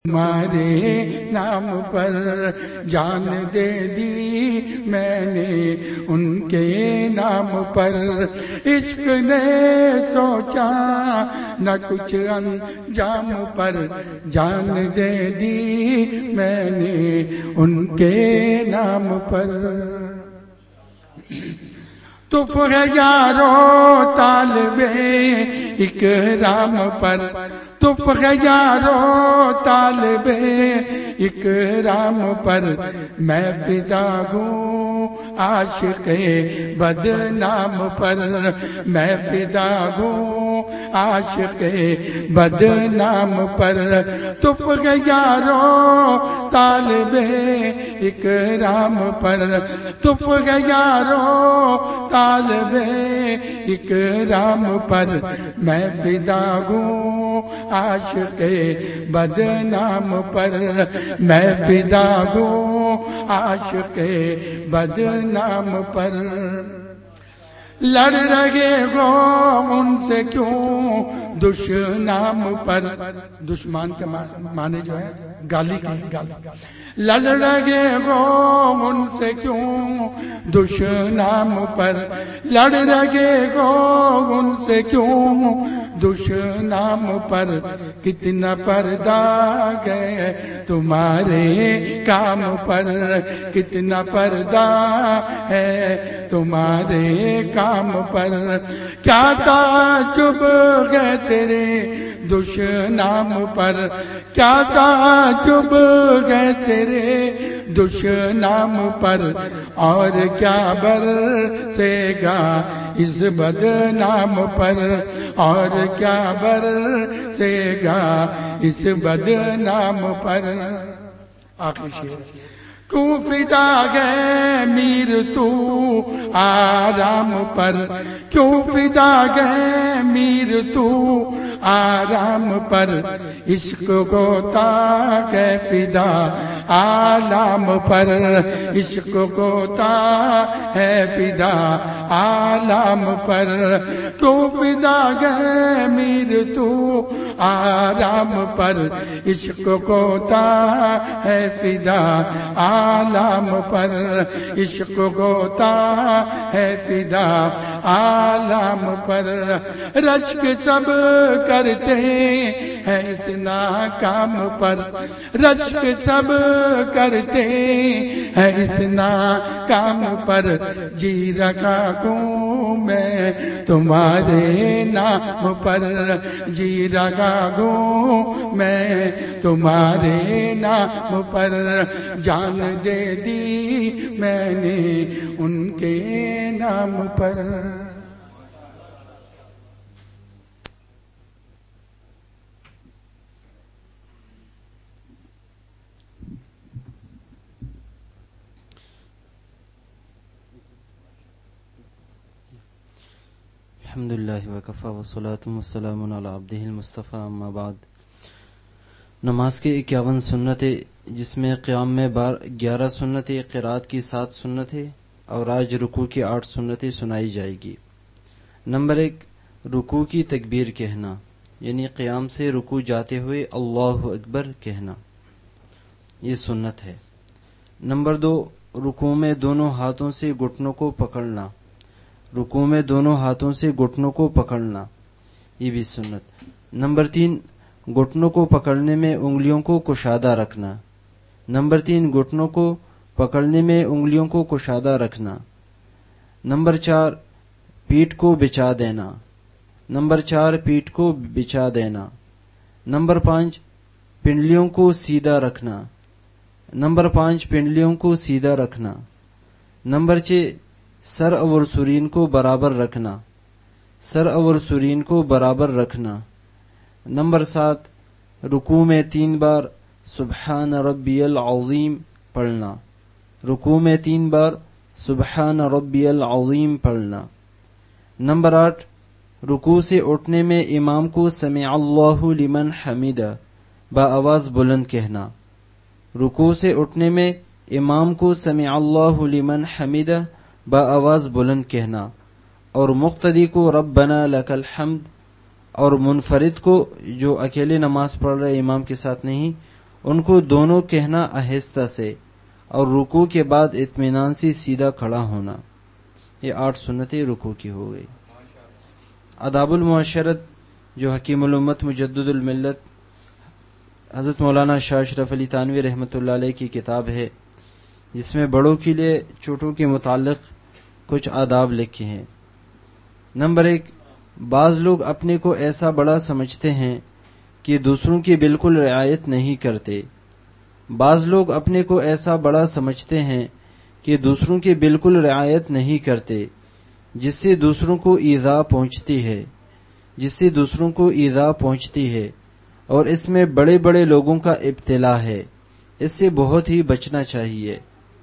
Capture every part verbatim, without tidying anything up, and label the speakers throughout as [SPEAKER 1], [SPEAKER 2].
[SPEAKER 1] تمہارے نام پر جان دے دی میں نے ان کے نام پر، عشق نے سوچا نہ کچھ انجام پر، جان دے دی میں نے ان کے نام پر۔ تف ہے یارو طالب اکرام پر، تف ہے یارو طالب اکرام پر، میں فدا ہوں عاشق بدنام پر، میں فدا ہوں عاشق بدنام پر۔ تف ہے یارو طالب اکرام پر، تف ہے یارو طالب اکرام پر، میں فدا ہوں عاشق بدنام پر، میں فدا ہوں عاشق بدنام پر۔ لڑ رہے ہو ان سے کیوں دشنام پر، دشمن کے معنی جو ہے گالی کی گالی۔ لڑ رہے ہو ان سے کیوں دشنام پر، لڑ رہے ہو ان سے کیوں دشنام پر، کتنا پردہ گئے تمہارے کام پر، کتنا پردہ ہے تمہارے کام پر۔ کیا تعجب ہے تیرے دشنام پر، کیا تعجب ہے تیرے دشنام پر، اور کیا برسے گا اس بدنام پر، اور کیا برسے گا اس بدنام پر۔ آخری شعر۔ کیوں فدا ہے میر تو آرام پر، کیوں فدا ہے میر تو آرام پر، عشق کو تاک ہے فدا عالم پر، عشق کو تاک ہے فدا عالم پر۔ کیوں فدا ہے میر تو آرام پر، عشق کو تاک ہے فدا عالم پر، عشق کو تاک ہے فدا عالم پر۔ رشک سب کرتے ہیں اس ناکام پر، رشک سب کرتے ہیں اس ناکام پر، جی رکھا ہوں میں تمہارے نام پر، جی رکھا ہوں میں تمہارے نام پر، جان دے دی میں نے ان کے نام پر۔
[SPEAKER 2] الحمدللہ وکفی والصلاۃ والسلام علی عبدہ المصطفیٰ، اما بعد۔ نماز کے اکیاون سنتیں، جس میں قیام میں بار گیارہ سنتیں، قرات کی سات سنتیں اور آج رکوع کی آٹھ سنتیں سنائی جائے گی۔ نمبر ایک، رکوع کی تکبیر کہنا، یعنی قیام سے رکوع جاتے ہوئے اللہ اکبر کہنا، یہ سنت ہے۔ نمبر دو، رکوع میں دونوں ہاتھوں سے گھٹنوں کو پکڑنا، رکوع میں دونوں ہاتھوں سے گھٹنوں کو پکڑنا، یہ بھی سنت۔ نمبر تین، گھٹنوں کو پکڑنے میں انگلیوں کو کشادہ رکھنا، نمبر تین، گھٹنوں کو پکڑنے میں انگلیوں کو کشادہ رکھنا۔ نمبر چار، پیٹھ کو بچھا دینا، نمبر چار، پیٹھ کو بچھا دینا۔ نمبر پانچ، پنڈلیوں کو سیدھا رکھنا، نمبر پانچ، پنڈلیوں کو سیدھا رکھنا۔ نمبر چھ، سر اور سرین کو برابر رکھنا، سر اور سرین کو برابر رکھنا۔ نمبر سات، رکوع میں تین بار سبحان ربی العظیم پڑھنا، رکوع میں تین بار سبحان ربی العظیم پڑھنا۔ نمبر آٹھ، رکوع سے اٹھنے میں امام کو سمع اللہ لمن حمیدہ بآواز بلند کہنا، رکوع سے اٹھنے میں امام کو سمع اللہ لمن حمیدہ بآواز بلند کہنا، اور مقتدی کو ربنا لک الحمد، اور منفرد کو جو اکیلے نماز پڑھ رہے امام کے ساتھ نہیں، ان کو دونوں کہنا آہستہ سے، اور رکوع کے بعد اطمینان سے سیدھا کھڑا ہونا۔ یہ آٹھ سنتیں رکوع کی ہو گئی۔ آداب المعاشرت جو حکیم الامت مجدد الملت حضرت مولانا شاہ اشرف علی تھانوی رحمۃ اللہ علیہ کی کتاب ہے، جس میں بڑوں کے لیے چھوٹوں کے متعلق کچھ آداب لکھے ہیں۔ نمبر ایک، بعض لوگ اپنے کو ایسا بڑا سمجھتے ہیں کہ دوسروں کی بالکل رعایت نہیں کرتے۔ بعض لوگ اپنے کو ایسا بڑا سمجھتے ہیں کہ دوسروں کی بالکل رعایت نہیں کرتے، جس سے دوسروں کو ایذا پہنچتی ہے جس سے دوسروں کو ایذا پہنچتی ہے اور اس میں بڑے بڑے لوگوں کا ابتلا ہے۔ اس سے بہت ہی بچنا چاہیے۔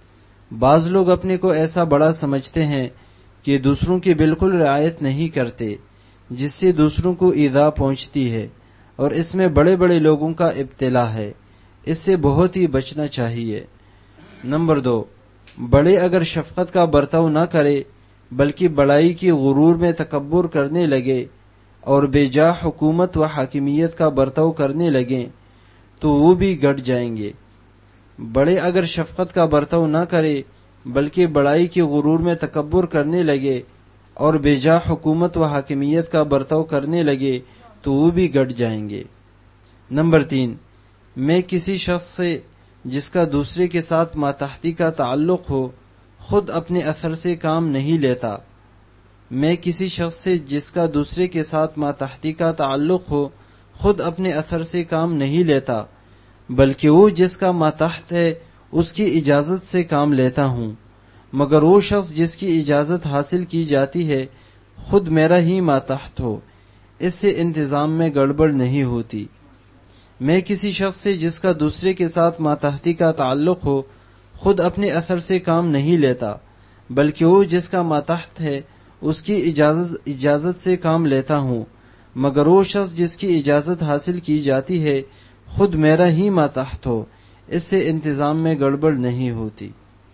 [SPEAKER 2] بعض لوگ اپنے کو ایسا بڑا سمجھتے ہیں کہ دوسروں کی بالکل رعایت نہیں کرتے، جس سے دوسروں کو ایذا پہنچتی ہے اور اس میں بڑے بڑے لوگوں کا ابتلا ہے۔ اس سے بہت ہی بچنا چاہیے۔ نمبر دو، بڑے اگر شفقت کا برتاؤ نہ کرے بلکہ بڑائی کی غرور میں تکبر کرنے لگے اور بے جا حکومت و حاکمیت کا برتاؤ کرنے لگیں تو وہ بھی گٹ جائیں گے۔ بڑے اگر شفقت کا برتاؤ نہ کرے بلکہ بڑائی کی غرور میں تکبر کرنے لگے اور بے جا حکومت و حاکمیت کا برتاؤ کرنے لگے تو وہ بھی گٹ جائیں گے۔ نمبر تین، میں کسی شخص سے جس کا دوسرے کے ساتھ ماتحتی کا تعلق ہو خود اپنے اثر سے کام نہیں لیتا میں کسی شخص سے جس کا دوسرے کے ساتھ ماتحتی کا تعلق ہو خود اپنے اثر سے کام نہیں لیتا بلکہ وہ جس کا ماتحت ہے اس کی اجازت سے کام لیتا ہوں، مگر وہ شخص جس کی اجازت حاصل کی جاتی ہے خود میرا ہی ماتحت ہو، اس سے انتظام میں گڑبڑ نہیں ہوتی۔ میں کسی شخص سے جس کا دوسرے کے ساتھ ماتحتی کا تعلق ہو خود اپنے اثر سے کام نہیں لیتا بلکہ وہ جس کا ماتحت ہے اس کی اجازت اجازت سے کام لیتا ہوں، مگر وہ شخص جس کی اجازت حاصل کی جاتی ہے خود میرا ہی ماتحت ہو، اس سے انتظام میں گڑبڑ نہیں ہوتی۔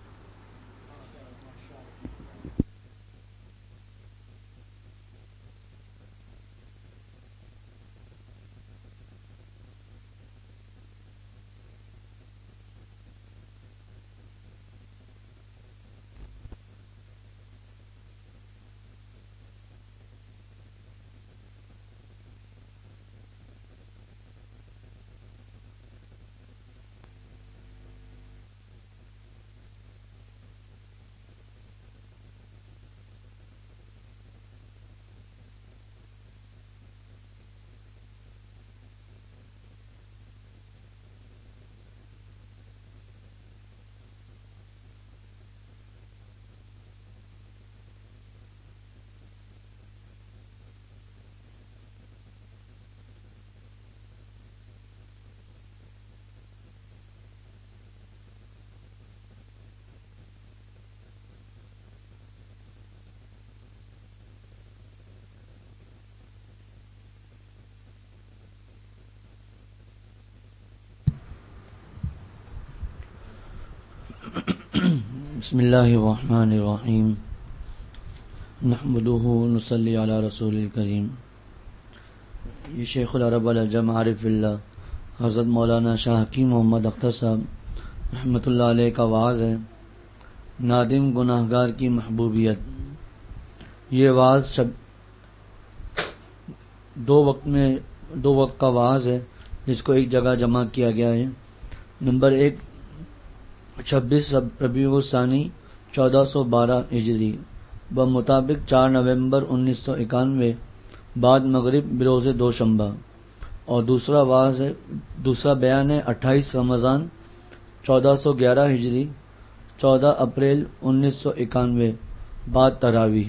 [SPEAKER 3] بسم اللہ الرحمن الرحیم نحمدہ ونصلی علی رسول الکریم۔ یہ شیخ العرب العجم عارف اللہ حضرت مولانا شاہ حکیم محمد اختر صاحب رحمۃ اللہ علیہ کا وعظ ہے، نادم گناہگار کی محبوبیت۔ یہ وعظ شب دو وقت میں دو وقت کا وعظ ہے جس کو ایک جگہ جمع کیا گیا ہے۔ نمبر ایک، چھبیس ربیع الثانی چودہ سو بارہ ہجری بمطابق چار نومبر انیس سو اکانوے بعد مغرب بروز دوشنبہ، اور دوسرا وعظ ہے دوسرا بیان ہے اٹھائیس رمضان چودہ سو گیارہ ہجری چودہ اپریل انیس سو اکانوے بعد تراویح۔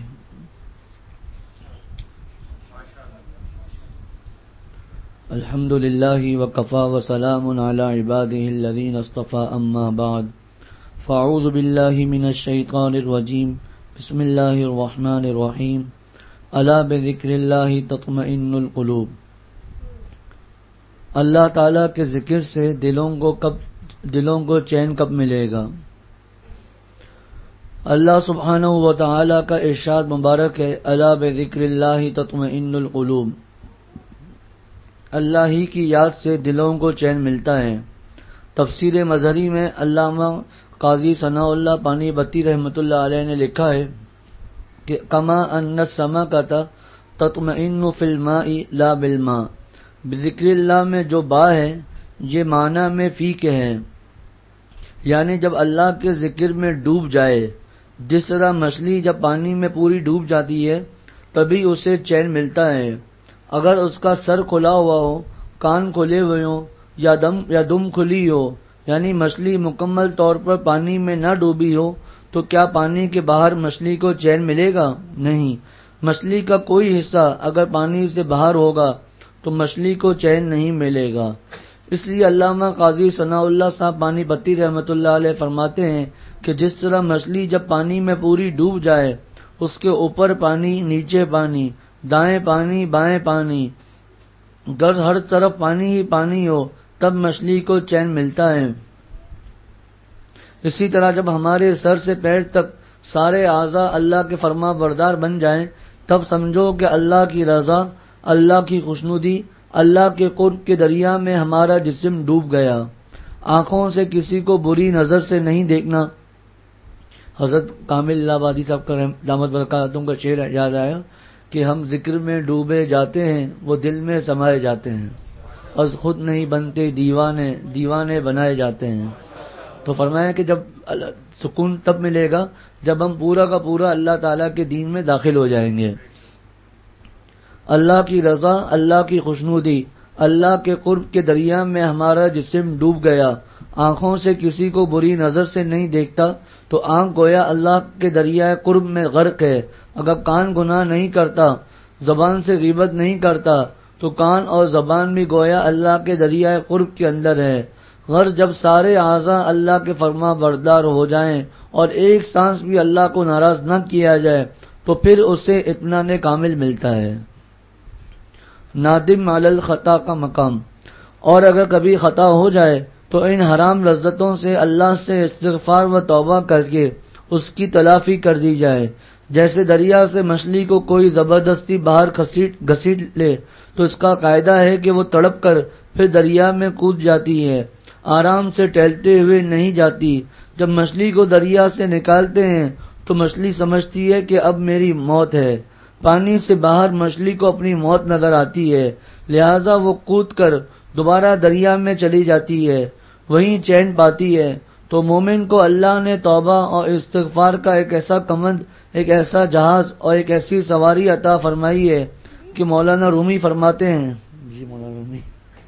[SPEAKER 3] الحمد للہ وکفا وسلام علی عبادہ الذین اصطفى اما بعد فاعوذ باللہ من الشیطان الرجیم بسم اللہ الرحمن الرحیم الا بذکر اللہ تطمئن القلوب۔ اللہ تعالیٰ کے ذکر سے دلوں کو کب دلوں کو چین کب ملے گا؟ اللہ سبحانہ و تعالیٰ کا ارشاد مبارک ہے، الا بذکر اللہ تطمئن القلوب۔ اللہ ہی کی یاد سے دلوں کو چین ملتا ہے۔ تفسیر مظہری میں علامہ قاضی ثناء اللہ پانی بتی رحمۃ اللہ علیہ نے لکھا ہے کہ کما ان السمکۃ تطمئن فی الماء لا بالماء، بذکر اللہ میں جو با ہے یہ معنی میں فی کے ہے، یعنی جب اللہ کے ذکر میں ڈوب جائے، جس طرح مچھلی جب پانی میں پوری ڈوب جاتی ہے تبھی اسے چین ملتا ہے۔ اگر اس کا سر کھلا ہوا ہو، کان کھلے ہوئے ہوں یا دم یا دم کھلی ہو، یعنی مچھلی مکمل طور پر پانی میں نہ ڈوبی ہو، تو کیا پانی کے باہر مچھلی کو چین ملے گا؟ نہیں۔ مچھلی کا کوئی حصہ اگر پانی سے باہر ہوگا تو مچھلی کو چین نہیں ملے گا۔ اس لیے علامہ قاضی ثناء اللہ صاحب پانی پتی رحمۃ اللہ علیہ فرماتے ہیں کہ جس طرح مچھلی جب پانی میں پوری ڈوب جائے، اس کے اوپر پانی، نیچے پانی، دائیں پانی، بائیں پانی، گر ہر طرف پانی ہی پانی ہو، تب مچھلی کو چین ملتا ہے۔ اسی طرح جب ہمارے سر سے پیر تک سارے اعضاء اللہ کے فرما بردار بن جائیں، تب سمجھو کہ اللہ کی رضا، اللہ کی خوشنودی، اللہ کے قرب کے دریا میں ہمارا جسم ڈوب گیا۔ آنکھوں سے کسی کو بری نظر سے نہیں دیکھنا۔ حضرت کامل اللہ آبادی صاحب کا دامت برکاتہم کا شعر یاد آیا کہ ہم ذکر میں ڈوبے جاتے ہیں، وہ دل میں سمائے جاتے ہیں، از خود نہیں بنتے دیوانے، دیوانے بنائے جاتے ہیں۔ تو فرمایا کہ جب سکون تب ملے گا جب ہم پورا کا پورا اللہ تعالیٰ کے دین میں داخل ہو جائیں گے۔ اللہ کی رضا، اللہ کی خوشنودی، اللہ کے قرب کے دریا میں ہمارا جسم ڈوب گیا۔ آنکھوں سے کسی کو بری نظر سے نہیں دیکھتا تو آنکھ گویا اللہ کے دریائے قرب میں غرق ہے۔ اگر کان گناہ نہیں کرتا، زبان سے غیبت نہیں کرتا، تو کان اور زبان بھی گویا اللہ کے دریائے قرب کے اندر ہے۔ غرض جب سارے اعضاء اللہ کے فرما بردار ہو جائیں اور ایک سانس بھی اللہ کو ناراض نہ کیا جائے تو پھر اسے اطمینان کامل ملتا ہے۔ نادم علی الخطا کا مقام، اور اگر کبھی خطا ہو جائے تو ان حرام لذتوں سے اللہ سے استغفار و توبہ کر کے اس کی تلافی کر دی جائے۔ جیسے دریا سے مچھلی کو کوئی زبردستی باہر گھسیٹ لے تو اس کا قاعدہ ہے کہ وہ تڑپ کر پھر دریا میں کود جاتی ہے، آرام سے ٹہلتے ہوئے نہیں جاتی۔ جب مچھلی کو دریا سے نکالتے ہیں تو مچھلی سمجھتی ہے کہ اب میری موت ہے۔ پانی سے باہر مچھلی کو اپنی موت نظر آتی ہے، لہذا وہ کود کر دوبارہ دریا میں چلی جاتی ہے، وہیں چین پاتی ہے۔ تو مومن کو اللہ نے توبہ اور استغفار کا ایک ایسا کمند، ایک ایسا جہاز اور ایک ایسی سواری عطا فرمائی ہے کہ مولانا رومی فرماتے ہیں، جی مولانا رومی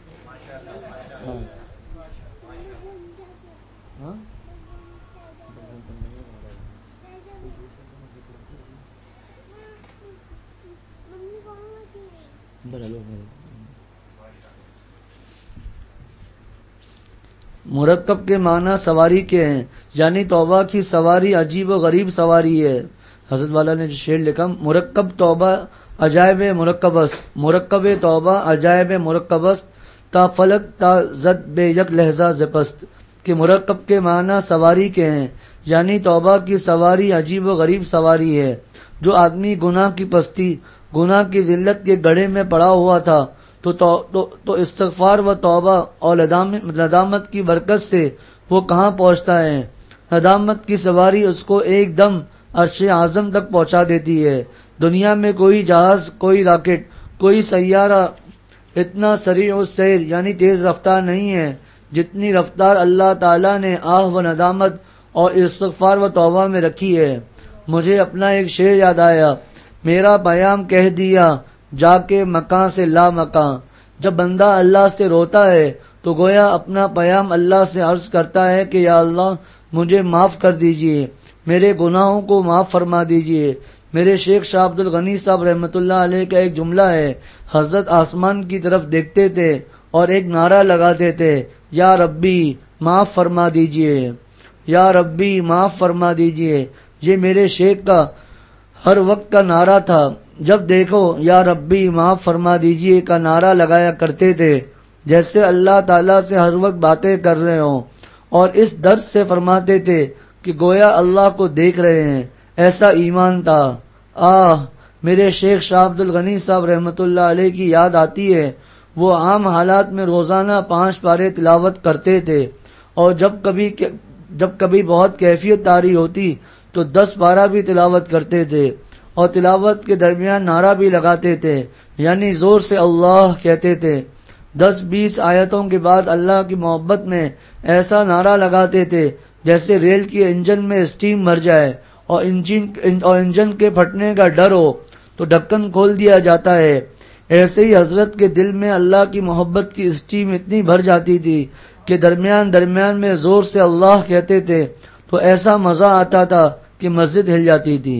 [SPEAKER 3] مرکب کے معنی سواری کے ہیں، یعنی توبہ کی سواری عجیب و غریب سواری ہے۔ حضرت والا نے جو شعر لکھا، مرکب توبہ عجائب مرکبست، مرکب توبہ عجائب مرکبست، تا فلک تا زد بے یک لہجہ زپست، کہ مرکب کے معنی سواری کے ہیں، یعنی توبہ کی سواری عجیب و غریب سواری ہے۔ جو آدمی گناہ کی پستی، گناہ کی ذلت کے گڑھے میں پڑا ہوا تھا تو, تو, تو, تو استغفار و توبہ اور ندامت کی برکت سے وہ کہاں پہنچتا ہے۔ ندامت کی سواری اس کو ایک دم عرش اعظم تک پہنچا دیتی ہے۔ دنیا میں کوئی جہاز، کوئی راکٹ، کوئی سیارہ اتنا سریع السیر یعنی تیز رفتار نہیں ہے جتنی رفتار اللہ تعالیٰ نے آہ و ندامت اور استغفار و توبہ میں رکھی ہے۔ مجھے اپنا ایک شعر یاد آیا، میرا پیام کہہ دیا جا کے مکان سے لا مکان۔ جب بندہ اللہ سے روتا ہے تو گویا اپنا پیام اللہ سے عرض کرتا ہے کہ یا اللہ مجھے معاف کر دیجئے، میرے گناہوں کو معاف فرما دیجئے۔ میرے شیخ شاہ عبد الغنی صاحب رحمۃ اللہ علیہ کا ایک جملہ ہے، حضرت آسمان کی طرف دیکھتے تھے اور ایک نعرہ لگاتے تھے، یا ربی معاف فرما دیجئے، یا ربی معاف فرما دیجئے۔ یہ میرے شیخ کا ہر وقت کا نعرہ تھا، جب دیکھو یا ربی معاف فرما دیجئے کا نعرہ لگایا کرتے تھے، جیسے اللہ تعالیٰ سے ہر وقت باتیں کر رہے ہوں، اور اس درد سے فرماتے تھے کہ گویا اللہ کو دیکھ رہے ہیں، ایسا ایمان تھا۔ آہ میرے شیخ شاہ عبد الغنی صاحب رحمۃ اللہ علیہ کی یاد آتی ہے، وہ عام حالات میں روزانہ پانچ پارے تلاوت کرتے تھے اور جب کبھی جب کبھی بہت کیفیت طاری ہوتی تو دس بارہ بھی تلاوت کرتے تھے، اور تلاوت کے درمیان نعرہ بھی لگاتے تھے، یعنی زور سے اللہ کہتے تھے۔ دس بیس آیتوں کے بعد اللہ کی محبت میں ایسا نعرہ لگاتے تھے جیسے ریل کے انجن میں اسٹیم بھر جائے اور انجن اور انجن کے پھٹنے کا ڈر ہو تو ڈھکن کھول دیا جاتا ہے۔ ایسے ہی حضرت کے دل میں اللہ کی محبت کی اسٹیم اتنی بھر جاتی تھی کہ درمیان درمیان میں زور سے اللہ کہتے تھے تو ایسا مزہ آتا تھا کہ مسجد ہل جاتی تھی۔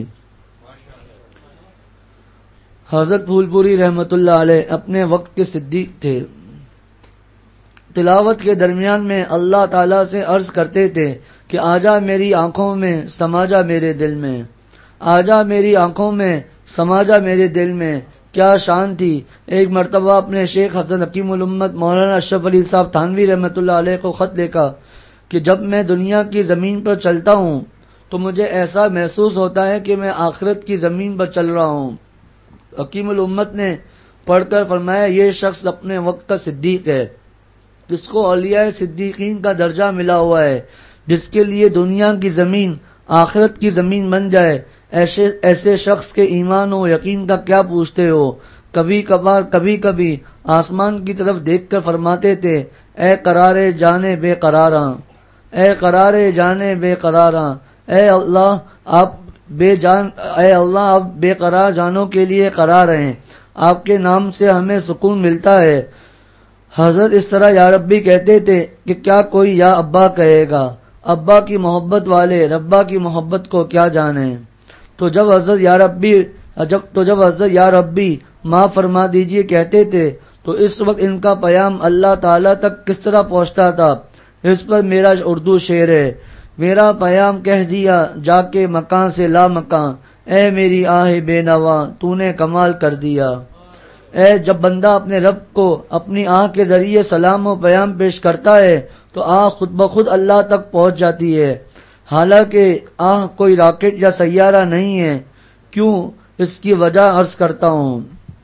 [SPEAKER 3] حضرت پھول پوری رحمت اللہ علیہ اپنے وقت کے صدیق تھے۔ تلاوت کے درمیان میں اللہ تعالیٰ سے عرض کرتے تھے کہ آجا میری آنکھوں میں سما جا میرے دل میں، آجا میری آنکھوں میں سما جا میرے دل میں۔ کیا شان تھی! ایک مرتبہ اپنے شیخ حضرت حکیم الامت مولانا اشرف علی صاحب تھانوی رحمت اللہ علیہ کو خط لکھا کہ جب میں دنیا کی زمین پر چلتا ہوں تو مجھے ایسا محسوس ہوتا ہے کہ میں آخرت کی زمین پر چل رہا ہوں۔ حکیم الامت نے پڑھ کر فرمایا یہ شخص اپنے وقت کا صدیق ہے، جس کو اولیاء صدیقین کا درجہ ملا ہوا ہے، جس کے لیے دنیا کی زمین آخرت کی زمین بن جائے۔ ایسے ایسے شخص کے ایمان و یقین کا کیا پوچھتے ہو؟ کبھی کبھار کبھی کبھی آسمان کی طرف دیکھ کر فرماتے تھے اے قرارے جانے بے قراراں، اے قرارے جانے بے قراراں، اے اللہ آپ بے جان اے اللہ آپ بے قرار جانوں کے لیے قرار ہیں، آپ کے نام سے ہمیں سکون ملتا ہے۔ حضرت اس طرح یا ربی کہتے تھے کہ کیا کوئی یا ابا کہے گا؟ ابا کی محبت والے ربا کی محبت کو کیا جانے؟ تو جب حضرت یا ربی جب تو جب حضرت یا ربی معاف فرما دیجئے کہتے تھے تو اس وقت ان کا پیام اللہ تعالیٰ تک کس طرح پہنچتا تھا؟ اس پر میرا اردو شعر ہے، میرا پیام کہہ دیا جا کے مکان سے لا مکان، اے میری آہ بے نوا تو نے کمال کر دیا۔ اے جب بندہ اپنے رب کو اپنی آہ کے ذریعے سلام و پیام پیش کرتا ہے تو آہ خود بخود اللہ تک پہنچ جاتی ہے، حالانکہ آہ کوئی راکٹ یا سیارہ نہیں ہے۔ کیوں؟ اس کی وجہ عرض کرتا ہوں۔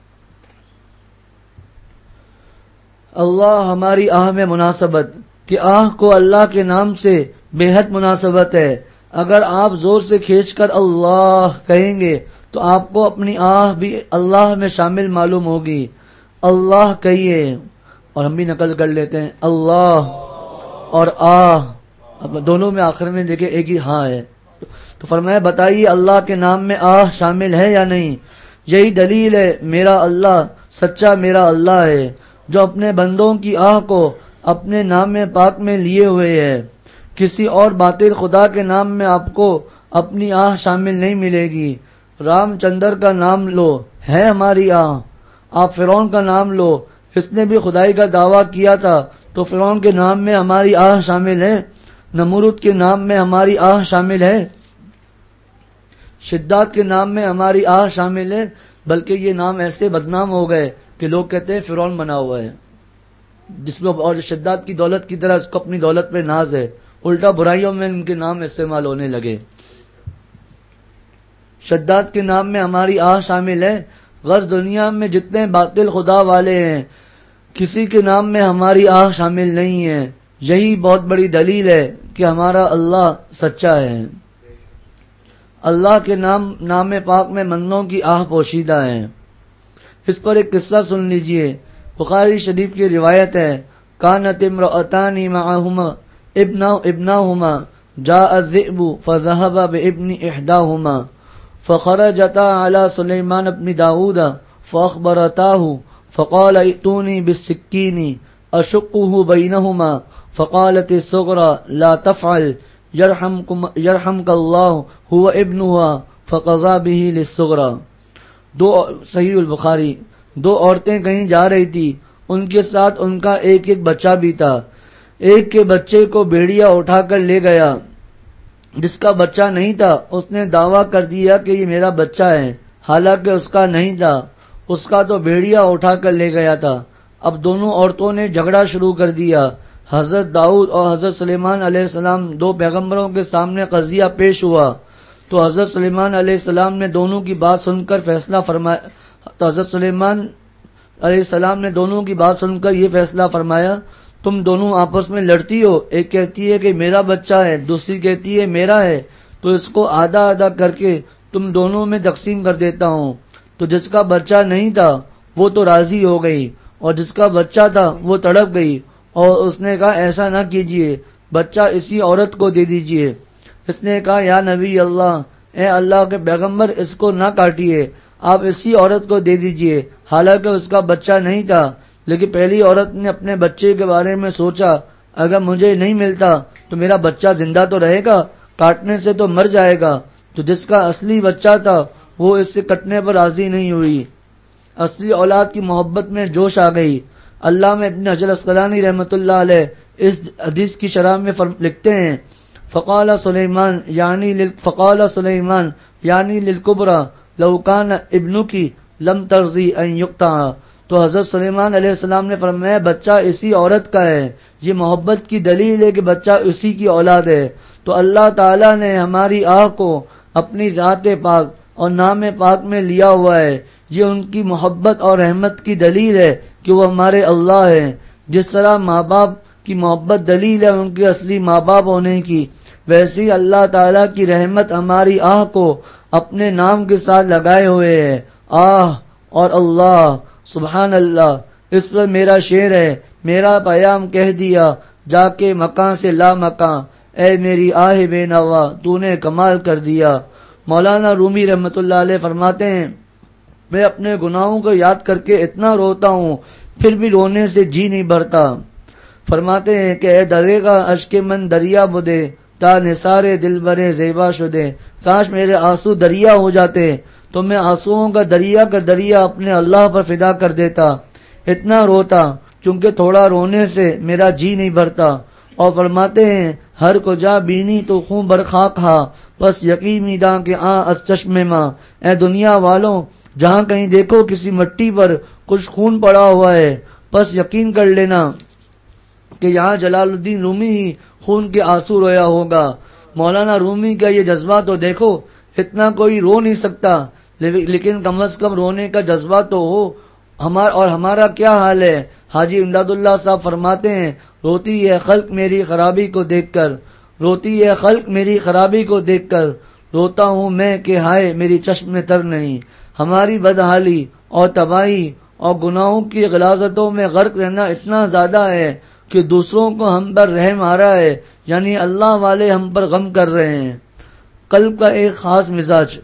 [SPEAKER 3] اللہ ہماری آہ میں مناسبت کہ آہ کو اللہ کے نام سے بے حد مناسبت ہے۔ اگر آپ زور سے کھینچ کر اللہ کہیں گے تو آپ کو اپنی آہ بھی اللہ میں شامل معلوم ہوگی۔ اللہ کہیے، اور ہم بھی نقل کر لیتے ہیں اللہ اور آہ، اب دونوں میں آخر میں دیکھیں ایک ہی ہاں ہے، تو فرمایا بتائیے اللہ کے نام میں آہ شامل ہے یا نہیں؟ یہی دلیل ہے میرا اللہ سچا میرا اللہ ہے جو اپنے بندوں کی آہ کو اپنے نام پاک میں لیے ہوئے ہے۔ کسی اور باطل خدا کے نام میں آپ کو اپنی آہ شامل نہیں ملے گی۔ رام چندر کا نام لو ہے ہماری آہ، آپ فرعون کا نام لو، اس نے بھی خدائی کا دعویٰ کیا تھا تو فرعون کے نام میں ہماری آہ شامل ہے، نمرود کے نام میں ہماری آہ شامل ہے، شداد کے نام میں ہماری آہ شامل ہے، بلکہ یہ نام ایسے بدنام ہو گئے کہ لوگ کہتے ہیں فرعون بنا ہوا ہے، جس میں اور شداد کی دولت کی طرح اس کو اپنی دولت پہ ناز ہے، الٹا برائیوں میں ان کے نام استعمال ہونے لگے۔ شداد کے نام میں ہماری آہ شامل ہے، غرض دنیا میں جتنے باطل خدا والے ہیں کسی کے نام میں ہماری آہ شامل نہیں ہے۔ یہی بہت بڑی دلیل ہے کہ ہمارا اللہ سچا ہے۔ اللہ کے نام نام پاک میں منوں کی آہ پوشیدہ ہے۔ اس پر ایک قصہ سن لیجئے، بخاری شریف کی روایت ہے، کانت امرأتان معهما ابن ابناهما جاء الذئب فذهب بابن احداهما فخرجتا على سليمان بن داود فاخبرتاه فقال ائتوني بالسكين اشقه بينهما فقالت الصغرى لا تفعل يرحمكم يرحمك الله هو ابنها فقضى به للصغرى۔ دو صحیح البخاری، دو عورتیں کہیں جا رہی تھی، ان کے ساتھ ان کا ایک ایک بچہ بھی تھا۔ ایک کے بچے کو بھیڑیا اٹھا کر لے گیا، جس کا بچہ نہیں تھا اس نے دعویٰ کر دیا کہ یہ میرا بچہ ہے، حالانکہ اس کا نہیں تھا، اس کا تو بھیڑیا اٹھا کر لے گیا تھا۔ اب دونوں عورتوں نے جھگڑا شروع کر دیا۔ حضرت داؤد اور حضرت سلیمان علیہ السلام دو پیغمبروں کے سامنے قضیہ پیش ہوا تو حضرت سلیمان علیہ السلام نے دونوں کی بات سن کر فیصلہ فرمایا تو حضرت سلیمان علیہ السلام نے دونوں کی بات سن کر یہ فیصلہ فرمایا تم دونوں آپس میں لڑتی ہو، ایک کہتی ہے کہ میرا بچہ ہے، دوسری کہتی ہے میرا ہے، تو اس کو آدھا آدھا کر کے تم دونوں میں تقسیم کر دیتا ہوں۔ تو جس کا بچہ نہیں تھا وہ تو راضی ہو گئی، اور جس کا بچہ تھا وہ تڑپ گئی، اور اس نے کہا ایسا نہ کیجئے، بچہ اسی عورت کو دے دیجئے۔ اس نے کہا یا نبی اللہ، اے اللہ کے پیغمبر، اس کو نہ کاٹیے، آپ اسی عورت کو دے دیجئے، حالانکہ اس کا بچہ نہیں تھا۔ لیکن پہلی عورت نے اپنے بچے کے بارے میں سوچا، اگر مجھے نہیں ملتا تو میرا بچہ زندہ تو رہے گا، کاٹنے سے تو مر جائے گا۔ تو جس کا اصلی بچہ تھا وہ اس سے کٹنے پر راضی نہیں ہوئی۔ اصلی اولاد کی محبت میں جوش آ گئی۔ علامہ ابن حجر اسقلانی رحمۃ اللہ علیہ اس حدیث کی شرح میں لکھتے ہیں، فقال سلیمان یعنی لل فقال سلیمان یعنی للکبرى لو کان ابنکی لم ترضی ان یقطع۔ تو حضرت سلیمان علیہ السلام نے فرمایا بچہ اسی عورت کا ہے، یہ محبت کی دلیل ہے کہ بچہ اسی کی اولاد ہے۔ تو اللہ تعالیٰ نے ہماری آہ کو اپنی ذات پاک اور نام پاک میں لیا ہوا ہے، یہ ان کی محبت اور رحمت کی دلیل ہے کہ وہ ہمارے اللہ ہیں۔ جس طرح ماں باپ کی محبت دلیل ہے ان کے اصلی ماں باپ ہونے کی، ویسے ہی اللہ تعالیٰ کی رحمت ہماری آہ کو اپنے نام کے ساتھ لگائے ہوئے ہے، آہ اور اللہ۔ سبحان اللہ، اس پر میرا شعر ہے، میرا پیام کہہ دیا جا کے مکان سے لا مکان، اے میری آہ بے نوا تو نے کمال کر دیا۔ مولانا رومی رحمۃ اللہ علیہ فرماتے ہیں، میں اپنے گناہوں کو یاد کر کے اتنا روتا ہوں پھر بھی رونے سے جی نہیں بھرتا۔ فرماتے ہیں کہ اے درے گا اشک من دریا بدے تا نثارے دل برے زیبا شدے، کاش میرے آنسو دریا ہو جاتے تو میں آنسوؤں کا دریا کا دریا اپنے اللہ پر فدا کر دیتا، اتنا روتا کیونکہ تھوڑا رونے سے میرا جی نہیں بھرتا۔ اور فرماتے ہیں ہر کو جا بینی تو خون برخاک ہا، بس یقین میداں کے آ از چشم ماں، اے دنیا والوں جہاں کہیں دیکھو کسی مٹی پر کچھ خون پڑا ہوا ہے، بس یقین کر لینا کہ یہاں جلال الدین رومی ہی خون کے آنسو رویا ہوگا۔ مولانا رومی کا یہ جذبہ تو دیکھو، اتنا کوئی رو نہیں سکتا، لیکن کم از کم رونے کا جذبہ تو ہو۔ ہمارا اور ہمارا کیا حال ہے؟ حاجی امداد اللہ صاحب فرماتے ہیں، روتی ہے خلق میری خرابی کو دیکھ کر، روتی ہے خلق میری خرابی کو دیکھ کر، روتا ہوں میں کہ ہائے میری چشم میں تر نہیں۔ ہماری بدحالی اور تباہی اور گناہوں کی غلاظتوں میں غرق رہنا اتنا زیادہ ہے کہ دوسروں کو ہم پر رحم آ رہا ہے، یعنی اللہ والے ہم پر غم کر رہے ہیں۔ قلب کا ایک خاص مزاج۔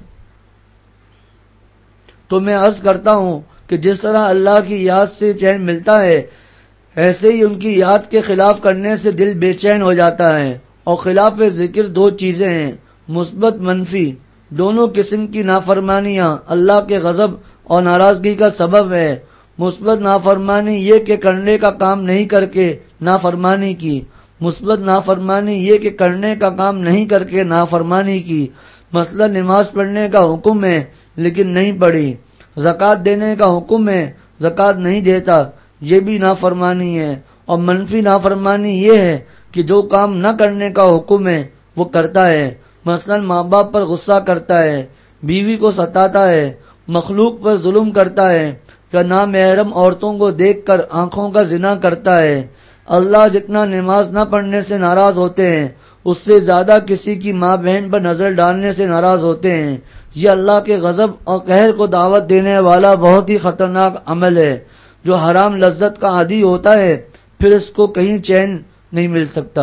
[SPEAKER 3] تو میں عرض کرتا ہوں کہ جس طرح اللہ کی یاد سے چین ملتا ہے، ایسے ہی ان کی یاد کے خلاف کرنے سے دل بے چین ہو جاتا ہے۔ اور خلاف ذکر دو چیزیں ہیں، مثبت منفی، دونوں قسم کی نافرمانیاں اللہ کے غضب اور ناراضگی کا سبب ہے۔ مثبت نافرمانی یہ کہ کرنے کا کام نہیں کر کے نافرمانی کی، مثبت نافرمانی یہ کہ کرنے کا کام نہیں کر کے نافرمانی کی۔ مثلا نماز پڑھنے کا حکم ہے لیکن نہیں پڑھی، زکوٰۃ دینے کا حکم ہے زکوٰۃ نہیں دیتا، یہ بھی نافرمانی ہے۔ اور منفی نافرمانی یہ ہے کہ جو کام نہ کرنے کا حکم ہے وہ کرتا ہے، مثلا ماں باپ پر غصہ کرتا ہے، بیوی کو ستاتا ہے، مخلوق پر ظلم کرتا ہے، یا نامحرم عورتوں کو دیکھ کر آنکھوں کا زنا کرتا ہے۔ اللہ جتنا نماز نہ پڑھنے سے ناراض ہوتے ہیں اس سے زیادہ کسی کی ماں بہن پر نظر ڈالنے سے ناراض ہوتے ہیں۔ یہ اللہ کے غضب اور قہر کو دعوت دینے والا بہت ہی خطرناک عمل ہے۔ جو حرام لذت کا عادی ہوتا ہے پھر اس کو کہیں چین نہیں مل سکتا۔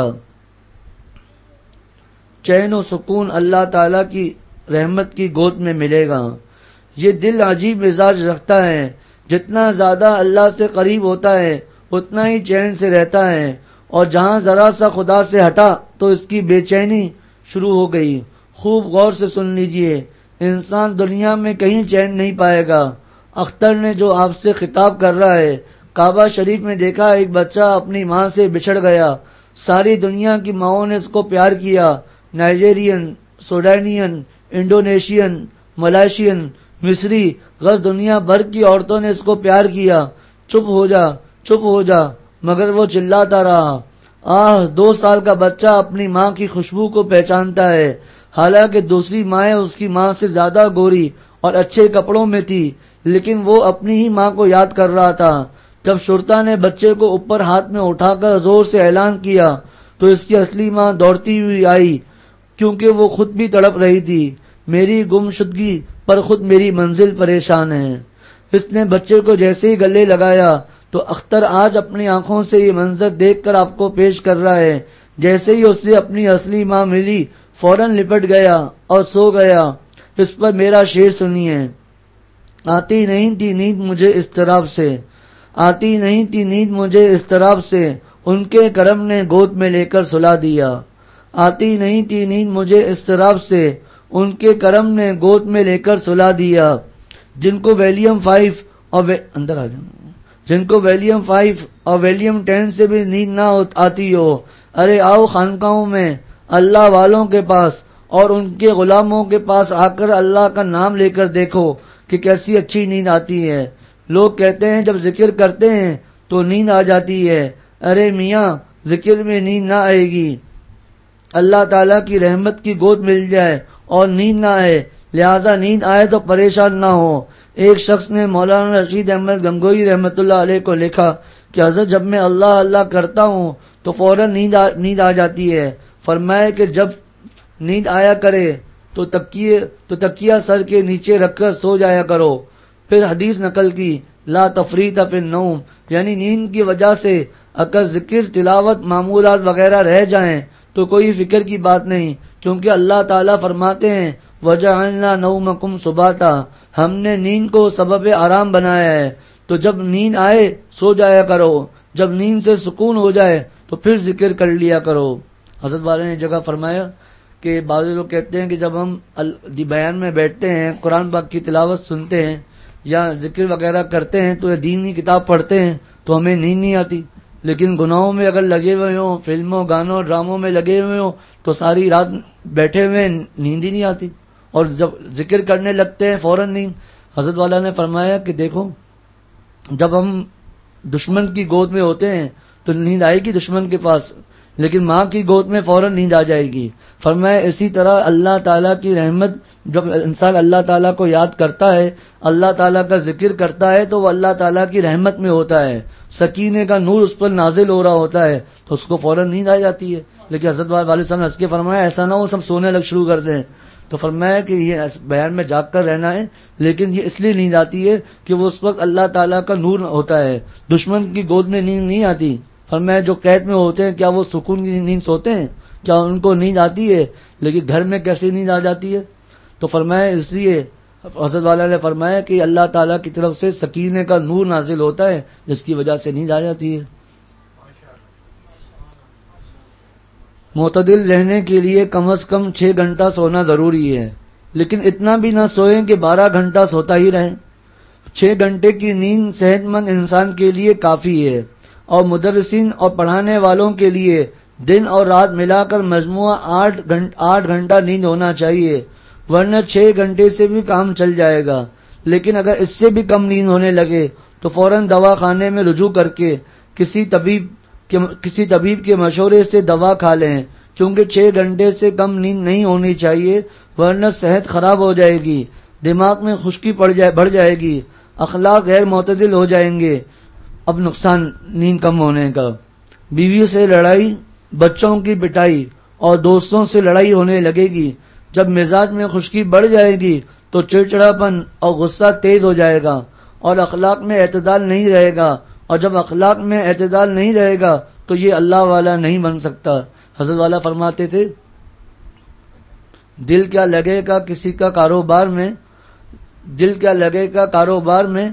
[SPEAKER 3] چین و سکون اللہ تعالیٰ کی رحمت کی گود میں ملے گا۔ یہ دل عجیب مزاج رکھتا ہے، جتنا زیادہ اللہ سے قریب ہوتا ہے اتنا ہی چین سے رہتا ہے، اور جہاں ذرا سا خدا سے ہٹا تو اس کی بے چینی شروع ہو گئی۔ خوب غور سے سن لیجئے، انسان دنیا میں کہیں چین نہیں پائے گا۔ اختر نے جو آپ سے خطاب کر رہا ہے، کعبہ شریف میں دیکھا ایک بچہ اپنی ماں سے بچھڑ گیا، ساری دنیا کی ماؤں نے اس کو پیار کیا، نائجیرین، سوڈانین، انڈونیشین، ملائیشین، مصری، غز دنیا بھر کی عورتوں نے اس کو پیار کیا۔ چپ ہو جا چپ ہو جا مگر وہ چلاتا رہا۔ آہ، دو سال کا بچہ اپنی ماں کی خوشبو کو پہچانتا ہے، حالانکہ دوسری مائیں اس کی ماں سے زیادہ گوری اور اچھے کپڑوں میں تھی، لیکن وہ اپنی ہی ماں کو یاد کر رہا تھا۔ جب شرطا نے بچے کو اوپر ہاتھ میں اٹھا کر زور سے اعلان کیا تو اس کی اصلی ماں دوڑتی ہوئی آئی، کیونکہ وہ خود بھی تڑپ رہی تھی۔ میری گمشدگی پر خود میری منزل پریشان ہے۔ اس نے بچے کو جیسے ہی گلے لگایا تو اختر آج اپنی آنکھوں سے یہ منظر دیکھ کر آپ کو پیش کر رہا ہے۔ جیسے ہی اسے اپنی اصلی ماں ملی فوراً لپٹ گیا اور سو گیا۔ اس پر میرا شعر سنیے۔ آتی نہیں تھی نیند مجھے اضطراب سے، آتی نہیں تھی نیند مجھے اضطراب سے، ان کے کرم نے گود میں لے کر سلا دیا۔ آتی نہیں تھی نیند مجھے اضطراب سے، ان کے کرم نے گود میں لے کر سلا دیا۔ جن کو ویلیم فائیو اور وے... اندر آ جاؤ جن کو ویلیم فائیو اور ویلیم ٹین سے بھی نیند نہ آتی ہو، ارے آؤ خانقاہوں میں اللہ والوں کے پاس اور ان کے غلاموں کے پاس آ کر اللہ کا نام لے کر دیکھو کہ کیسی اچھی نیند آتی ہے۔ لوگ کہتے ہیں جب ذکر کرتے ہیں تو نیند آ جاتی ہے۔ ارے میاں، ذکر میں نیند نہ آئے گی، اللہ تعالیٰ کی رحمت کی گود مل جائے اور نیند نہ آئے، لہذا نیند آئے تو پریشان نہ ہو۔ ایک شخص نے مولانا رشید احمد گنگوئی رحمت اللہ علیہ کو لکھا کہ حضرت جب میں اللہ اللہ کرتا ہوں تو فوراً نیند آ, نیند آ جاتی ہے۔ فرمایا کہ جب نیند آیا کرے تو تکیے تو تکیہ سر کے نیچے رکھ کر سو جایا کرو۔ پھر حدیث نقل کی، لا تفریط فی النوم، یعنی نیند کی وجہ سے اگر ذکر، تلاوت، معمولات وغیرہ رہ جائیں تو کوئی فکر کی بات نہیں، کیونکہ اللہ تعالیٰ فرماتے ہیں وَجَعَلْنَا نَوْمَكُمْ سُبَاتًا، ہم نے نیند کو سبب آرام بنایا ہے۔ تو جب نیند آئے سو جایا کرو، جب نیند سے سکون ہو جائے تو پھر ذکر کر لیا کرو۔ حضرت والے نے جگہ فرمایا کہ بعض لوگ کہتے ہیں کہ جب ہم بیان میں بیٹھتے ہیں، قرآن پاک کی تلاوت سنتے ہیں یا ذکر وغیرہ کرتے ہیں تو دینی کتاب پڑھتے ہیں تو ہمیں نیند نہیں آتی، لیکن گناہوں میں اگر لگے ہوئے ہوں، فلموں، گانوں، ڈراموں میں لگے ہوئے ہوں تو ساری رات بیٹھے ہوئے نیند ہی نہیں آتی، اور جب ذکر کرنے لگتے ہیں فوراً نیند۔ حضرت والا نے فرمایا کہ دیکھو، جب ہم دشمن کی گود میں ہوتے ہیں تو نیند آئے گی دشمن کے پاس، لیکن ماں کی گود میں فوراً نیند آ جائے گی۔ فرمایا اسی طرح اللہ تعالیٰ کی رحمت، جب انسان اللہ تعالیٰ کو یاد کرتا ہے، اللہ تعالیٰ کا ذکر کرتا ہے تو وہ اللہ تعالیٰ کی رحمت میں ہوتا ہے، سکینے کا نور اس پر نازل ہو رہا ہوتا ہے تو اس کو فوراً نیند آ جاتی ہے۔ لیکن حضرت والد صاحب نے ہنس کے فرمایا ایسا نہ ہو سب سونے لگ شروع کر دیں، تو فرمایا کہ یہ بیان میں جاگ کر رہنا ہے، لیکن یہ اس لیے نیند آتی ہے کہ وہ اس وقت اللہ تعالیٰ کا نور ہوتا ہے، دشمن کی گود میں نیند نہیں آتی۔ فرمایا جو قید میں ہوتے ہیں کیا وہ سکون کی نیند سوتے ہیں؟ کیا ان کو نیند آتی ہے؟ لیکن گھر میں کیسے نیند آ جاتی ہے؟ تو فرمایا اس لیے حضرت والا نے فرمایا کہ اللہ تعالیٰ کی طرف سے سکینے کا نور نازل ہوتا ہے جس کی وجہ سے نیند آ جاتی ہے۔ معتدل رہنے کے لیے کم از کم چھ گھنٹہ سونا ضروری ہے، لیکن اتنا بھی نہ سوئیں کہ بارہ گھنٹہ سوتا ہی رہیں۔ چھ گھنٹے کی نیند صحت مند انسان کے لیے کافی ہے، اور مدرسین اور پڑھانے والوں کے لیے دن اور رات ملا کر مجموعہ آٹھ گھنٹہ آٹھ گھنٹہ نیند ہونا چاہیے، ورنہ چھ گھنٹے سے بھی کام چل جائے گا۔ لیکن اگر اس سے بھی کم نیند ہونے لگے تو فوراً دوا خانے میں رجوع کر کے کسی طبیب کے کسی طبیب کے مشورے سے دوا کھا لیں، کیونکہ چھ گھنٹے سے کم نیند نہیں ہونی چاہیے، ورنہ صحت خراب ہو جائے گی، دماغ میں خشکی پڑ جائے بڑھ جائے گی، اخلاق غیر معتدل ہو جائیں گے۔ اب نقصان نیند کم ہونے کا، بیوی سے لڑائی، بچوں کی پٹائی اور دوستوں سے لڑائی ہونے لگے گی۔ جب مزاج میں خشکی بڑھ جائے گی تو چڑچڑاپن اور غصہ تیز ہو جائے گا اور اخلاق میں اعتدال نہیں رہے گا، اور جب اخلاق میں اعتدال نہیں رہے گا تو یہ اللہ والا نہیں بن سکتا۔ حضرت والا فرماتے تھے دل کیا لگے گا کسی کا کاروبار میں، دل کیا لگے گا کاروبار میں،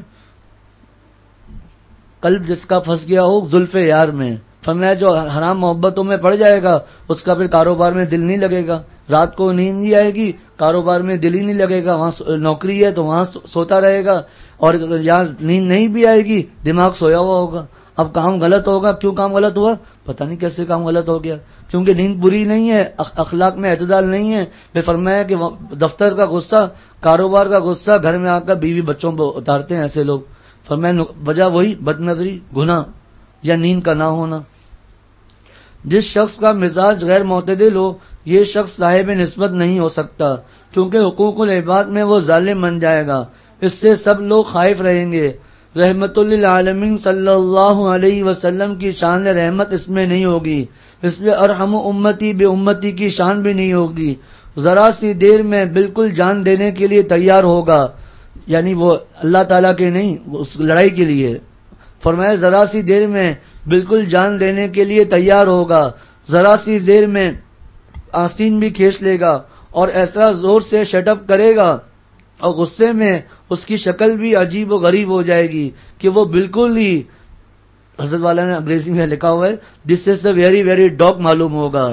[SPEAKER 3] قلب جس کا پھنس گیا ہو زلف یار میں۔ فرمایا جو حرام محبتوں میں پڑ جائے گا اس کا پھر کاروبار میں دل نہیں لگے گا، رات کو نیند نہیں آئے گی، کاروبار میں دل ہی نہیں لگے گا، وہاں نوکری ہے تو وہاں سوتا رہے گا، اور یہاں نیند نہیں بھی آئے گی دماغ سویا ہوا ہوگا۔ اب کام غلط ہوگا، کیوں کام غلط ہوا؟ پتہ نہیں کیسے کام غلط ہو گیا، کیونکہ نیند پوری نہیں ہے، اخلاق میں اعتدال نہیں ہے۔ پھر فرمایا کہ دفتر کا غصہ، کاروبار کا غصہ گھر میں آ کر بیوی بچوں پہ اتارتے ہیں ایسے لوگ۔ فرمایا وجہ وہی بد نظری، گناہ یا نیند کا نہ ہونا۔ جس شخص کا مزاج غیر معتدل ہو یہ شخص صاحب نسبت نہیں ہو سکتا، کیونکہ حقوق العباد میں وہ ظالم بن جائے گا، اس سے سب لوگ خائف رہیں گے۔ رحمت للعالمین صلی اللہ علیہ وسلم کی شان رحمت اس میں نہیں ہوگی، اس لیے ارحم امتی بے امتی کی شان بھی نہیں ہوگی. ذرا سی دیر میں بالکل جان دینے کے لیے تیار ہوگا، یعنی وہ اللہ تعالیٰ کے نہیں، اس لڑائی کے لیے. فرمایا ذرا سی دیر میں بالکل جان دینے کے لیے تیار ہوگا، ذرا سی دیر میں آستین بھی کھینچ لے گا اور ایسا زور سے شٹ اپ کرے گا اور غصے میں اس کی شکل بھی عجیب و غریب ہو جائے گی کہ وہ بالکل ہی، حضرت والا نے انگریزی میں لکھا ہوا ہے this is a very very dog معلوم ہوگا.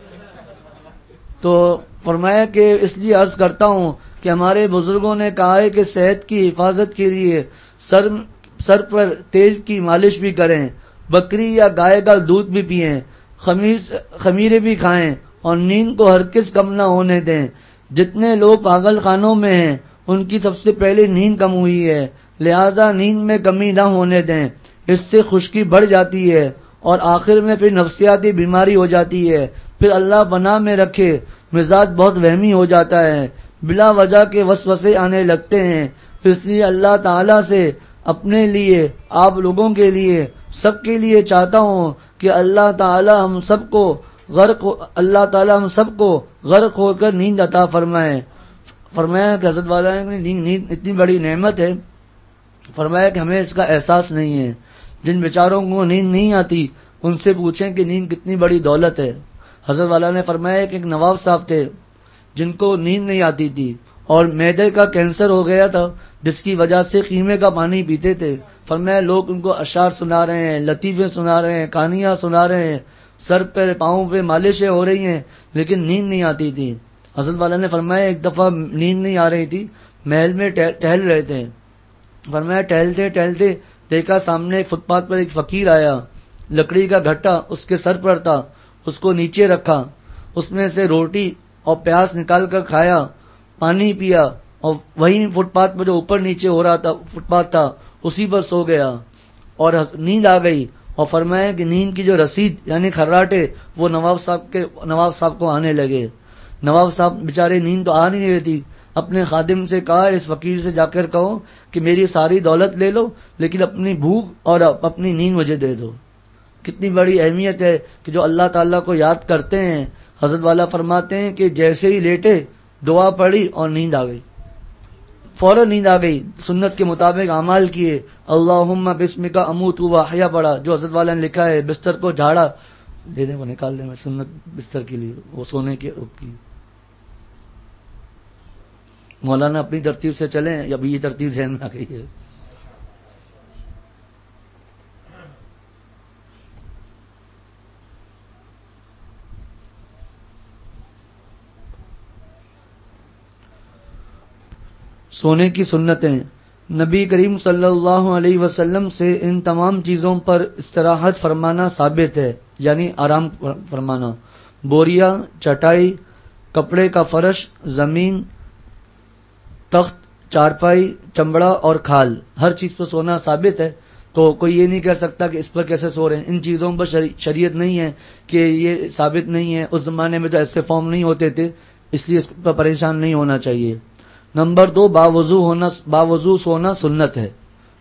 [SPEAKER 3] تو فرمایا کہ اس لیے عرض کرتا ہوں کہ ہمارے بزرگوں نے کہا ہے کہ صحت کی حفاظت کے لیے سر سر پر تیل کی مالش بھی کریں، بکری یا گائے کا دودھ بھی پئیں، خمیر خمیرے بھی کھائیں اور نیند کو ہرگز کم نہ ہونے دیں. جتنے لوگ پاگل خانوں میں ہیں ان کی سب سے پہلے نیند کم ہوئی ہے، لہذا نیند میں کمی نہ ہونے دیں، اس سے خشکی بڑھ جاتی ہے اور آخر میں پھر نفسیاتی بیماری ہو جاتی ہے. پھر اللہ پناہ میں رکھے مزاج بہت وہمی ہو جاتا ہے، بلا وجہ کے وسوسے آنے لگتے ہیں. اس لیے اللہ تعالیٰ سے اپنے لیے، آپ لوگوں کے لیے، سب کے لیے چاہتا ہوں کہ اللہ تعالیٰ ہم سب کو غرق اللہ تعالیٰ ہم سب کو غرق ہو کر نیند عطا فرمائے. فرمایا کہ حضرت والا ہے نیند اتنی بڑی نعمت ہے، فرمایا کہ ہمیں اس کا احساس نہیں ہے. جن بیچاروں کو نیند نہیں آتی ان سے پوچھیں کہ نیند کتنی بڑی دولت ہے. حضرت والا نے فرمایا کہ ایک نواب صاحب تھے جن کو نیند نہیں آتی تھی اور معدے کا کینسر ہو گیا تھا، جس کی وجہ سے خیمے کا پانی پیتے تھے. فرمایا لوگ ان کو اشعار سنا رہے ہیں، لطیفے سنا رہے ہیں، کہانیاں سنا رہے ہیں، سر پہ پاؤں پہ مالشیں ہو رہی ہیں، لیکن نیند نہیں آتی تھی. حضرت والا نے فرمایا ایک دفعہ نیند نہیں آ رہی تھی، محل میں ٹہل رہے تھے. فرمایا ٹہلتے ٹہلتے دیکھا سامنے ایک فٹ پاتھ پر ایک فقیر آیا، لکڑی کا گھٹا اس کے سر پر تھا، اس کو نیچے رکھا، اس میں سے روٹی اور پیاز نکال کر کھایا، پانی پیا اور وہیں فٹ پاتھ پر جو اوپر نیچے ہو رہا تھا فٹ پاتھ تھا اسی پر سو گیا اور نیند آ گئی. اور فرمایا کہ نیند کی جو رسید یعنی خراٹے وہ نواب صاحب کے نواب صاحب کو آنے لگے. نواب صاحب بیچارے نیند تو آ نہیں رہی تھی، اپنے خادم سے کہا اس فقیر سے جا کر کہو کہ میری ساری دولت لے لو لیکن اپنی بھوک اور اپنی نیند مجھے دے دو. کتنی بڑی اہمیت ہے کہ جو اللہ تعالیٰ کو یاد کرتے ہیں. حضرت والا فرماتے ہیں کہ جیسے ہی لیٹے دعا پڑھی اور نیند آ گئی، فوراً نیند آ گئی. سنت کے مطابق اعمال کیے، اللہم بسمک اموت و احیا پڑھا جو حضرت والا نے لکھا ہے. بستر کو جھاڑا، دے دیں وہ نکال دیں، میں سنت بستر کے لیے وہ سونے کے کی. مولانا اپنی ترتیب سے چلیں یا بھی یہ ترتیب ذہن میں آ گئی ہے. سونے کی سنتیں. نبی کریم صلی اللہ علیہ وسلم سے ان تمام چیزوں پر استراحت فرمانا ثابت ہے، یعنی آرام فرمانا. بوریا، چٹائی، کپڑے کا فرش، زمین، تخت، چارپائی، چمڑا اور کھال، ہر چیز پر سونا ثابت ہے. تو کوئی یہ نہیں کہہ سکتا کہ اس پر کیسے سو رہے ہیں. ان چیزوں پر شریعت نہیں ہے کہ یہ ثابت نہیں ہے. اس زمانے میں تو ایسے فارم نہیں ہوتے تھے، اس لیے اس پر پریشان نہیں ہونا چاہیے. نمبر دو، باوضو ہونا باوضو سونا سنت ہے.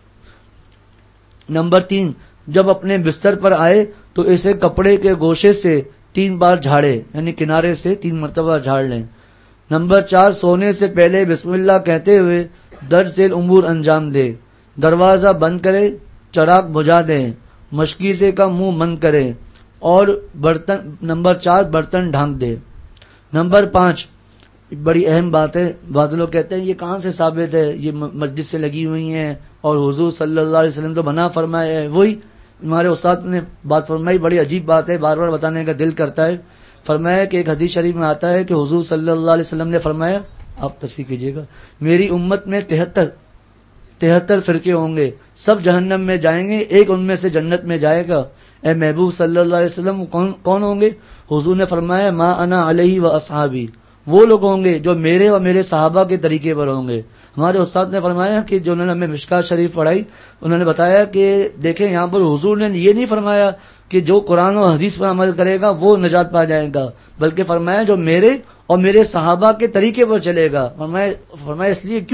[SPEAKER 3] نمبر تین، جب اپنے بستر پر آئے تو اسے کپڑے کے گوشے سے تین بار جھاڑے، یعنی کنارے سے تین مرتبہ جھاڑ لیں. نمبر چار، سونے سے پہلے بسم اللہ کہتے ہوئے درج ذیل امور انجام دے. دروازہ بند کرے، چراغ بجھا دیں، مشکیزے کا منہ بند کرے اور برتن نمبر چار برتن ڈھانک دے. نمبر پانچ، بڑی اہم بات ہے، بعض لوگ کہتے ہیں یہ کہاں سے ثابت ہے، یہ مسجد سے لگی ہوئی ہیں اور حضور صلی اللہ علیہ وسلم تو منع فرمایا ہے. وہی ہمارے استاد نے بات فرمائی، بڑی عجیب بات ہے، بار بار بتانے کا دل کرتا ہے. فرمایا کہ ایک حدیث شریف میں آتا ہے کہ حضور صلی اللہ علیہ وسلم نے فرمایا، آپ تصحیح کیجیے گا، میری امت میں تہتر تہتر فرقے ہوں گے، سب جہنم میں جائیں گے، ایک ان میں سے جنت میں جائے گا. اے محبوب صلی اللہ علیہ وسلم کون کون ہوں گے؟ حضور نے فرمایا ما انا علیہ و اصحابی، وہ لوگ ہوں گے جو میرے اور میرے صحابہ کے طریقے پر ہوں گے. ہمارے استاد نے فرمایا کہ جو انہوں نے ہمیں مشکات شریف پڑھائی، انہوں نے بتایا کہ دیکھیں یہاں پر حضور نے یہ نہیں فرمایا کہ جو قرآن و حدیث پر عمل کرے گا وہ نجات پا جائے گا، بلکہ فرمایا جو میرے اور میرے صحابہ کے طریقے پر چلے گا. فرمایا فرمایا اس لیے کیوں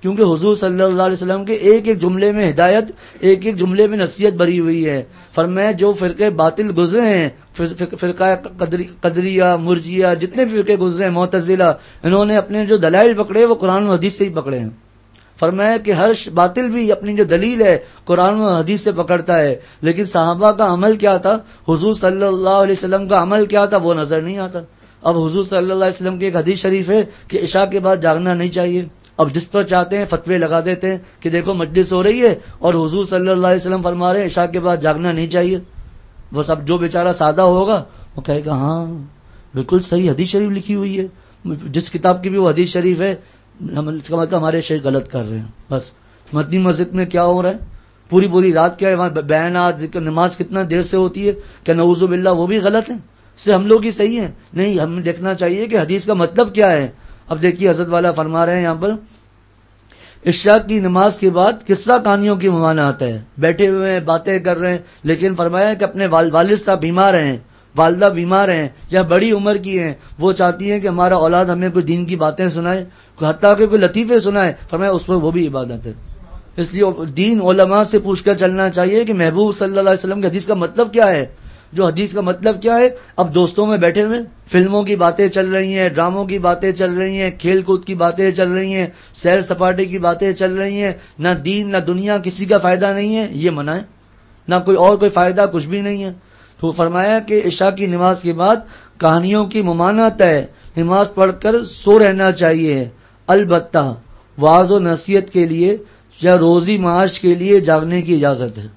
[SPEAKER 3] کیونکہ حضور صلی اللہ علیہ وسلم کے ایک ایک جملے میں ہدایت، ایک ایک جملے میں نصیحت بھری ہوئی ہے. فرمایا جو فرقے باطل گزرے ہیں، فرقہ قدریہ، مرجیہ، جتنے بھی فرقے گزرے ہیں، معتزلہ، انہوں نے اپنے جو دلائل پکڑے وہ قرآن و حدیث سے ہی پکڑے ہیں. فرمایا کہ ہر باطل بھی اپنی جو دلیل ہے قرآن و حدیث سے پکڑتا ہے، لیکن صحابہ کا عمل کیا تھا، حضور صلی اللہ علیہ وسلم کا عمل کیا تھا، وہ نظر نہیں آتا. اب حضور صلی اللہ علیہ وسلم کی ایک حدیث شریف ہے کہ عشاء کے بعد جاگنا نہیں چاہیے. اب جس پر چاہتے ہیں فتوے لگا دیتے ہیں کہ دیکھو مجلس ہو رہی ہے اور حضور صلی اللہ علیہ وسلم فرما رہے ہیں عشاء کے بعد جاگنا نہیں چاہیے. بس اب جو بیچارہ سادہ ہوگا وہ کہے گا ہاں بالکل صحیح حدیث شریف لکھی ہوئی ہے، جس کتاب کی بھی وہ حدیث شریف ہے، اس کا مطلب ہمارے شیخ غلط کر رہے ہیں. بس مدنی مسجد میں کیا ہو رہا ہے، پوری پوری رات کیا ہے وہاں بیانات، نماز کتنا دیر سے ہوتی ہے، کہ نعوذ باللہ وہ بھی غلط ہے، اس سے ہم لوگ ہی صحیح ہیں. نہیں، ہمیں دیکھنا چاہیے کہ حدیث کا مطلب کیا ہے. اب دیکھیے حضرت والا فرما رہے ہیں یہاں پر عشاء کی نماز کے بعد قصہ کہانیوں کی ممانعت ہے. بیٹھے ہوئے ہیں باتیں کر رہے ہیں، لیکن فرمایا کہ اپنے والد صاحب بیمار ہیں، والدہ بیمار ہیں یا بڑی عمر کی ہیں، وہ چاہتی ہیں کہ ہمارا اولاد ہمیں کوئی دین کی باتیں سنائے، حتیٰ کہ کوئی لطیفے سنائے. فرمایا اس پر وہ بھی عبادت ہے. اس لیے دین علماء سے پوچھ کر چلنا چاہیے کہ محبوب صلی اللہ علیہ وسلم کی حدیث کا مطلب کیا ہے. جو حدیث کا مطلب کیا ہے، اب دوستوں میں بیٹھے ہوئے فلموں کی باتیں چل رہی ہیں، ڈراموں کی باتیں چل رہی ہیں، کھیل کود کی باتیں چل رہی ہیں، سیر سپاٹے کی باتیں چل رہی ہیں، نہ دین نہ دنیا کسی کا فائدہ نہیں ہے، یہ منع ہے. نہ کوئی اور کوئی فائدہ کچھ بھی نہیں ہے. تو فرمایا کہ عشاء کی نماز کے بعد کہانیوں کی ممانعت ہے، نماز پڑھ کر سو رہنا چاہیے. البتہ واعظ و نصیحت کے لیے یا روزی معاش کے لیے جاگنے کی اجازت ہے.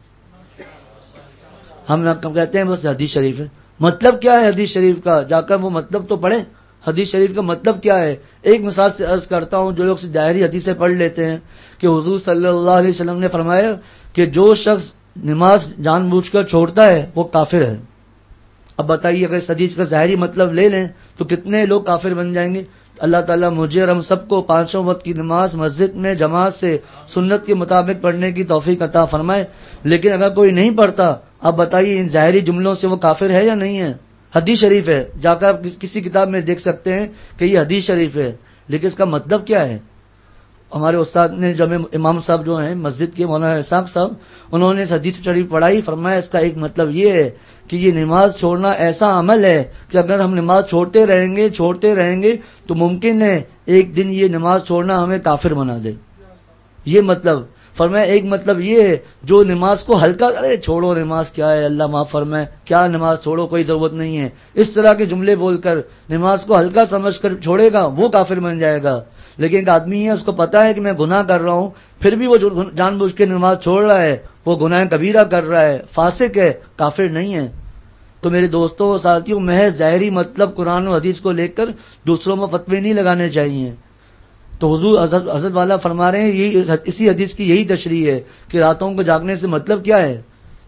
[SPEAKER 3] ہم نہ کہتے ہیں بس حدیث شریف ہے. مطلب کیا ہے حدیث شریف کا، جا کر وہ مطلب تو پڑھیں. حدیث شریف کا مطلب کیا ہے. ایک مثال سے عرض کرتا ہوں، جو لوگ ظاہری حدیثیں پڑھ لیتے ہیں کہ حضور صلی اللہ علیہ وسلم نے فرمایا کہ جو شخص نماز جان بوجھ کر چھوڑتا ہے وہ کافر ہے. اب بتائیے اگر اس حدیث کا ظاہری مطلب لے لیں تو کتنے لوگ کافر بن جائیں گے. اللہ تعالیٰ مجھے اور ہم سب کو پانچوں وقت کی نماز مسجد میں جماعت سے سنت کے مطابق پڑھنے کی توفیق عطا فرمائے. لیکن اگر کوئی نہیں پڑھتا، اب بتائیے ان ظاہری جملوں سے وہ کافر ہے یا نہیں ہے. حدیث شریف ہے، جا کر آپ کسی کتاب میں دیکھ سکتے ہیں کہ یہ حدیث شریف ہے، لیکن اس کا مطلب کیا ہے. ہمارے استاد نے جو امام صاحب جو ہیں مسجد کے مولانا اسحاق صاحب، انہوں نے اس حدیث شریف پڑھائی. فرمایا اس کا ایک مطلب یہ ہے کہ یہ نماز چھوڑنا ایسا عمل ہے کہ اگر ہم نماز چھوڑتے رہیں گے چھوڑتے رہیں گے تو ممکن ہے ایک دن یہ نماز چھوڑنا ہمیں کافر بنا دے. یہ مطلب فرمایا. ایک مطلب یہ ہے جو نماز کو ہلکا، ارے چھوڑو نماز کیا ہے، اللہ معاف فرمائے، کیا نماز چھوڑو، کوئی ضرورت نہیں ہے، اس طرح کے جملے بول کر نماز کو ہلکا سمجھ کر چھوڑے گا وہ کافر بن جائے گا. لیکن ایک آدمی ہے، اس کو پتا ہے کہ میں گناہ کر رہا ہوں، پھر بھی وہ جان بوجھ کے نماز چھوڑ رہا ہے، وہ گناہ کبیرہ کر رہا ہے، فاسق ہے، کافر نہیں ہے. تو میرے دوستوں و ساتھیوں، محض ظاہری مطلب قرآن و حدیث کو لے کر دوسروں میں فتوے نہیں لگانے چاہیے. تو حضور حضرت, حضرت والا فرما رہے ہیں یہی اسی حدیث کی یہی تشریح ہے کہ راتوں کو جاگنے سے مطلب کیا ہے.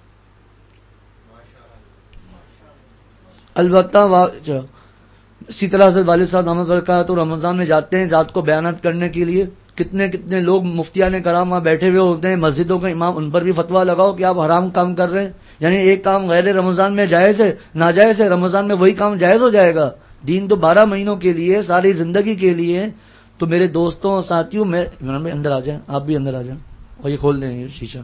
[SPEAKER 3] البتہ اسی طرح حضرت والد صاحب احمد برکات تو رمضان میں جاتے ہیں رات کو بیانات کرنے کے لیے. کتنے کتنے لوگ مفتیان کرام وہاں بیٹھے ہوئے ہوتے ہیں، مسجدوں کا امام، ان پر بھی فتویٰ لگاؤ کہ آپ حرام کام کر رہے ہیں. یعنی ایک کام غیر رمضان میں جائز ہے، ناجائز ہے، رمضان میں وہی کام جائز ہو جائے گا. دین تو بارہ مہینوں کے لیے، ساری زندگی کے لیے. تو میرے دوستوں اور ساتھیوں، میں اندر آ جائیں، آپ بھی اندر آ جائیں اور یہ کھول دیں یہ شیشہ.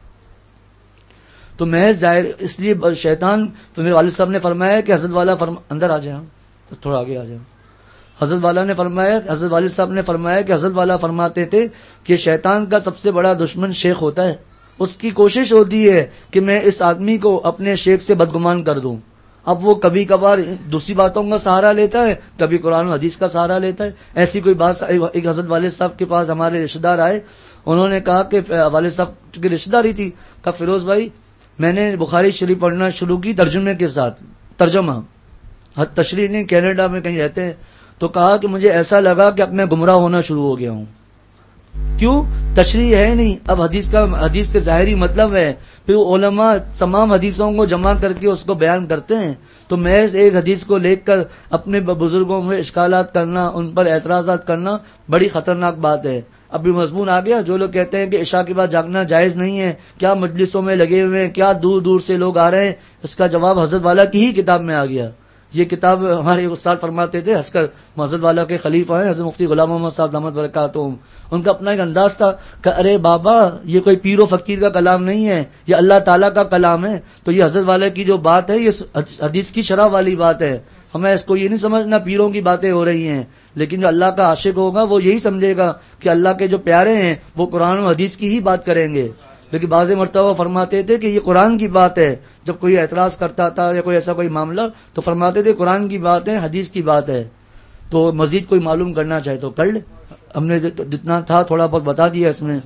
[SPEAKER 3] تو میں ظاہر اس لیے شیطان، تو میرے والد صاحب نے فرمایا کہ حضرت والا فرما اندر آ جائیں، تھوڑا آگے آ جائیں. حضرت والا نے فرمایا، حضرت والد صاحب نے فرمایا کہ حضرت والا فرماتے تھے کہ شیطان کا سب سے بڑا دشمن شیخ ہوتا ہے. اس کی کوشش ہوتی ہے کہ میں اس آدمی کو اپنے شیخ سے بدگمان کر دوں. اب وہ کبھی کبھار دوسری باتوں کا سہارا لیتا ہے، کبھی قرآن و حدیث کا سہارا لیتا ہے. ایسی کوئی بات، ایک حضرت والد صاحب کے پاس ہمارے رشتہ دار آئے، انہوں نے کہا کہ والد صاحب کی رشتہ داری تھی، کہا فیروز بھائی میں نے بخاری شریف پڑھنا شروع کی ترجمے کے ساتھ، ترجمہ تشریح نہیں، کینیڈا میں کہیں رہتے ہیں. تو کہا کہ مجھے ایسا لگا کہ اب میں گمراہ ہونا شروع ہو گیا ہوں. کیوں؟ تشریح ہے نہیں، اب حدیث کا حدیث کے ظاہری مطلب ہے. پھر علماء تمام حدیثوں کو جمع کر کے اس کو بیان کرتے ہیں. تو محض ایک حدیث کو لے کر اپنے بزرگوں میں اشکالات کرنا، ان پر اعتراضات کرنا بڑی خطرناک بات ہے. ابھی مضمون آ گیا. جو لوگ کہتے ہیں کہ عشاء کے بعد جاگنا جائز نہیں ہے، کیا مجلسوں میں لگے ہوئے ہیں، کیا دور دور سے لوگ آ رہے ہیں، اس کا جواب حضرت والا کی ہی کتاب میں آ گیا یہ کتاب ہمارے استاد فرماتے تھے، ہنس کر مسجد والا کے خلیفہ ہیں حضرت مفتی غلام محمد صاحب دامت برکاتہم، ان کا اپنا ایک انداز تھا کہ ارے بابا یہ کوئی پیر و فقیر کا کلام نہیں ہے، یہ اللہ تعالیٰ کا کلام ہے، تو یہ حضرت والے کی جو بات ہے یہ حدیث کی شرح والی بات ہے، ہمیں اس کو یہ نہیں سمجھنا پیروں کی باتیں ہو رہی ہیں، لیکن جو اللہ کا عاشق ہوگا وہ یہی سمجھے گا کہ اللہ کے جو پیارے ہیں وہ قرآن و حدیث کی ہی بات کریں گے۔ لیکن بعض مرتبہ فرماتے تھے کہ یہ قرآن کی بات ہے، جب کوئی اعتراض کرتا تھا یا کوئی ایسا کوئی معاملہ تو فرماتے تھے قرآن کی بات ہے، حدیث کی بات ہے، تو مزید کوئی معلوم کرنا چاہے تو کر لے، ہم نے جتنا تھا تھوڑا بہت بتا دیا اس میں۔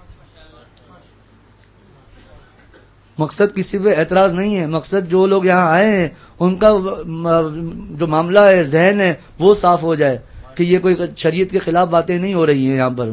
[SPEAKER 3] مقصد کسی پہ اعتراض نہیں ہے، مقصد جو لوگ یہاں آئے ہیں ان کا جو معاملہ ہے، ذہن ہے، وہ صاف ہو جائے کہ یہ کوئی شریعت کے خلاف باتیں نہیں ہو رہی ہیں یہاں پر۔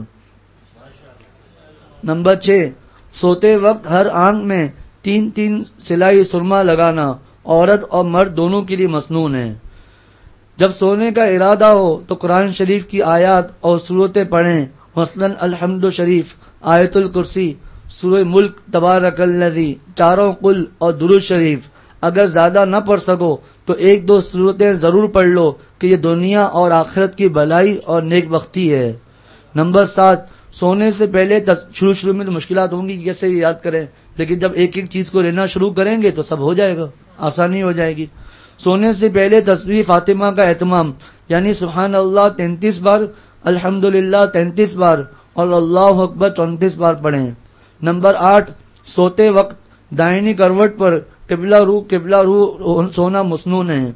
[SPEAKER 3] نمبر چھ، سوتے وقت ہر آنکھ میں تین تین سلائی سرما لگانا عورت اور مرد دونوں کے لیے مسنون ہے۔ جب سونے کا ارادہ ہو تو قرآن شریف کی آیات اور سورتیں پڑھیں، مثلا الحمد شریف، آیت الکرسی، سورہ ملک، تبارک الذی، چاروں قل اور درود شریف۔ اگر زیادہ نہ پڑھ سکو تو ایک دو سورتیں ضرور پڑھ لو کہ یہ دنیا اور آخرت کی بھلائی اور نیک بختی ہے۔ نمبر سات، سونے سے پہلے شروع شروع میں تو مشکلات ہوں گی کیسے یاد کریں، لیکن جب ایک ایک چیز کو لینا شروع کریں گے تو سب ہو جائے گا، آسانی ہو جائے گی۔ سونے سے پہلے تسبیح فاطمہ کا اہتمام، یعنی سبحان اللہ تینتیس بار، الحمدللہ تینتیس بار اور اللہ اکبر چونتیس بار پڑھیں۔ نمبر آٹھ، سوتے وقت دائنی کروٹ پر قبلہ رو قبلہ رو سونا مسنون ہے۔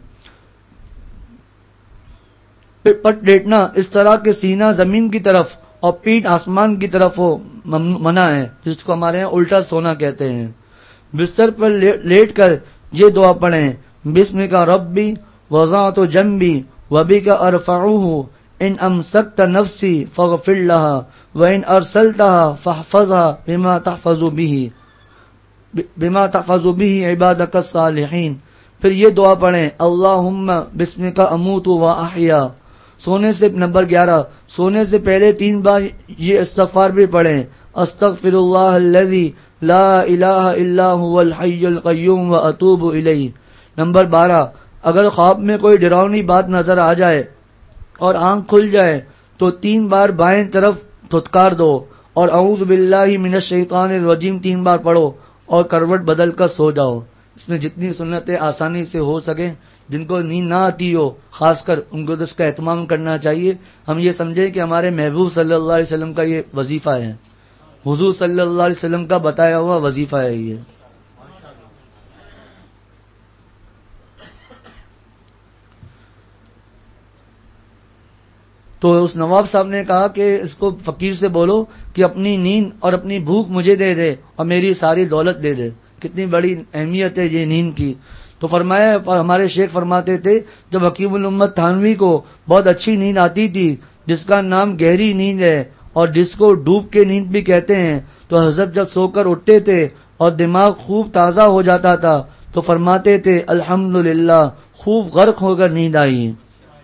[SPEAKER 3] پٹ لیٹنا اس طرح کے سینہ زمین کی طرف اور پیٹھ آسمان کی طرف ہو منع ہے، جس کو ہمارے یہاں الٹا سونا کہتے ہیں۔ بستر پر لیٹ کر یہ دعا پڑھیں، بسم کا ربی وضعت جنبی وبک ارفعہ ان امسکت نفسی فاغفر لها وان ارسلتها فاحفظها بما تحفظ به بما تحفظ به عبادك الصالحین۔ پھر یہ دعا پڑھیں، اللہم بسمک اموت واحیا۔ سونے سے نمبر گیارہ، سونے سے پہلے تین بار یہ استغفار بھی پڑھیں، استغفر اللہ الذی لا الہ الا هو الحی القیوم واتوب الیہ۔ نمبر بارہ، اگر خواب میں کوئی ڈراؤنی بات نظر آ جائے اور آنکھ کھل جائے تو تین بار بائیں طرف دھتکار دو اور اعوذ باللہ من الشیطان الرجیم تین بار پڑھو اور کروٹ بدل کر سو جاؤ۔ اس میں جتنی سنتیں آسانی سے ہو سکیں، جن کو نیند نہ آتی ہو خاص کر ان کو اس کا اہتمام کرنا چاہیے۔ ہم یہ سمجھیں کہ ہمارے محبوب صلی اللہ علیہ وسلم کا یہ وظیفہ ہے، حضور صلی اللہ علیہ وسلم کا بتایا ہوا وظیفہ ہے یہ۔ تو اس نواب صاحب نے کہا کہ اس کو فقیر سے بولو کہ اپنی نیند اور اپنی بھوک مجھے دے دے اور میری ساری دولت دے دے۔ کتنی بڑی اہمیت ہے یہ نیند کی۔ تو فرمایا، ہمارے شیخ فرماتے تھے جب حکیم الامت تھانوی کو بہت اچھی نیند آتی تھی جس کا نام گہری نیند ہے اور جس کو ڈوب کے نیند بھی کہتے ہیں، تو حضرت جب سو کر اٹھتے تھے اور دماغ خوب تازہ ہو جاتا تھا تو فرماتے تھے الحمدللہ، خوب غرق ہو کر نیند آئی۔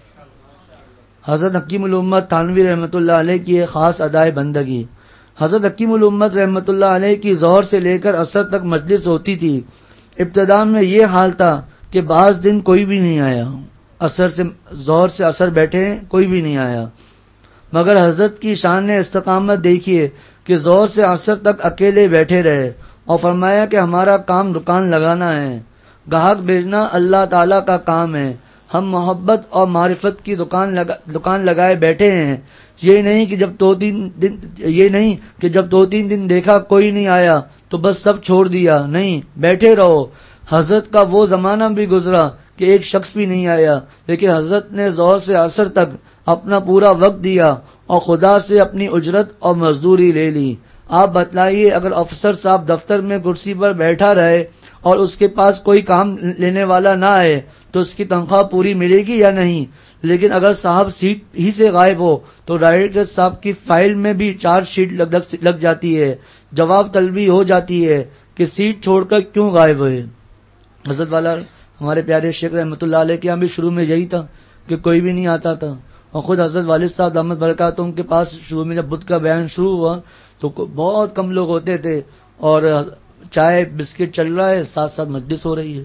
[SPEAKER 3] حضرت حکیم الامت تھانوی رحمۃ اللہ علیہ کی ایک خاص ادائے بندگی۔ حضرت حکیم الامت رحمۃ اللہ علیہ کی ظہر سے لے کر عصر تک مجلس ہوتی تھی۔ ابتدا میں یہ حال تھا کہ بعض دن کوئی بھی نہیں آیا، عصر سے ظہر سے عصر بیٹھے ہیں کوئی بھی نہیں آیا، مگر حضرت کی شان استقامت دیکھیے کہ ظہر سے عصر تک اکیلے بیٹھے رہے اور فرمایا کہ ہمارا کام دکان لگانا ہے، گاہک بھیجنا اللہ تعالیٰ کا کام ہے، ہم محبت اور معرفت کی دکان لگا دکان لگائے بیٹھے ہیں۔ یہ نہیں کہ جب دو تین دن یہ نہیں کہ جب دو تین دن دیکھا کوئی نہیں آیا تو بس سب چھوڑ دیا، نہیں، بیٹھے رہو۔ حضرت کا وہ زمانہ بھی گزرا کہ ایک شخص بھی نہیں آیا، لیکن حضرت نے ظہر سے عصر تک اپنا پورا وقت دیا اور خدا سے اپنی اجرت اور مزدوری لے لی۔ آپ بتلائیے، اگر افسر صاحب دفتر میں کرسی پر بیٹھا رہے اور اس کے پاس کوئی کام لینے والا نہ آئے تو اس کی تنخواہ پوری ملے گی یا نہیں؟ لیکن اگر صاحب سیٹ ہی سے غائب ہو تو ڈائریکٹر صاحب کی فائل میں بھی چارج شیٹ لگ جاتی ہے، جواب طلبی ہو جاتی ہے کہ سیٹ چھوڑ کر کیوں غائب ہوئے۔ حضرت والا ہمارے پیارے شیخ رحمۃ اللہ علیہ کے یہاں بھی شروع میں یہی تھا کہ کوئی بھی نہیں آتا تھا، اور خود حضرت والد صاحب دامت برکاتہم کے پاس شروع میں جب بدھ کا بیان شروع ہوا تو بہت کم لوگ ہوتے تھے اور چائے بسکٹ چل رہا ہے، ساتھ ساتھ مجلس ہو رہی ہے،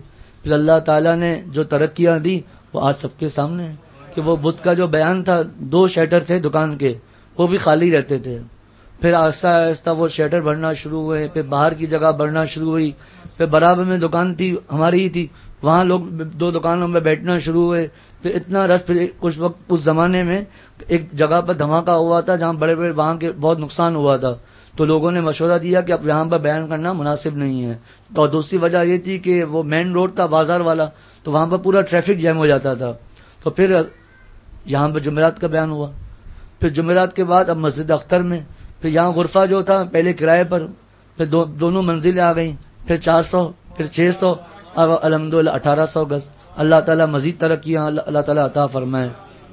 [SPEAKER 3] پھر اللہ تعالیٰ نے جو ترقیاں دی وہ آج سب کے سامنے ہے کہ وہ بت کا جو بیان تھا، دو شیٹر تھے دکان کے، وہ بھی خالی رہتے تھے، پھر آہستہ آہستہ وہ شیٹر بڑھنا شروع ہوئے، پھر باہر کی جگہ بڑھنا شروع ہوئی، پھر برابر میں دکان تھی ہماری ہی تھی، وہاں لوگ دو دکانوں میں بیٹھنا شروع ہوئے، پھر اتنا رش، پھر کچھ وقت اس زمانے میں ایک جگہ پر دھماکہ ہوا تھا جہاں بڑے بڑے وہاں کے بہت نقصان ہوا تھا، تو لوگوں نے مشورہ دیا کہ اب یہاں پر بیان کرنا مناسب نہیں ہے، اور دوسری وجہ یہ تھی کہ وہ مین روڈ تھا بازار والا، تو وہاں پر پورا ٹریفک جیم ہو جاتا تھا، تو پھر یہاں پہ جمعرات کا بیان ہوا، پھر جمعرات کے بعد اب مسجد اختر میں، پھر یہاں غرفہ جو تھا پہلے کرائے پر، پھر دو دونوں منزلیں آ گئیں، پھر چار سو پھر چھ سو اور الحمدللہ اٹھارہ سو گز۔ اللہ تعالیٰ مزید ترقیاں اللہ تعالیٰ عطا فرمائے۔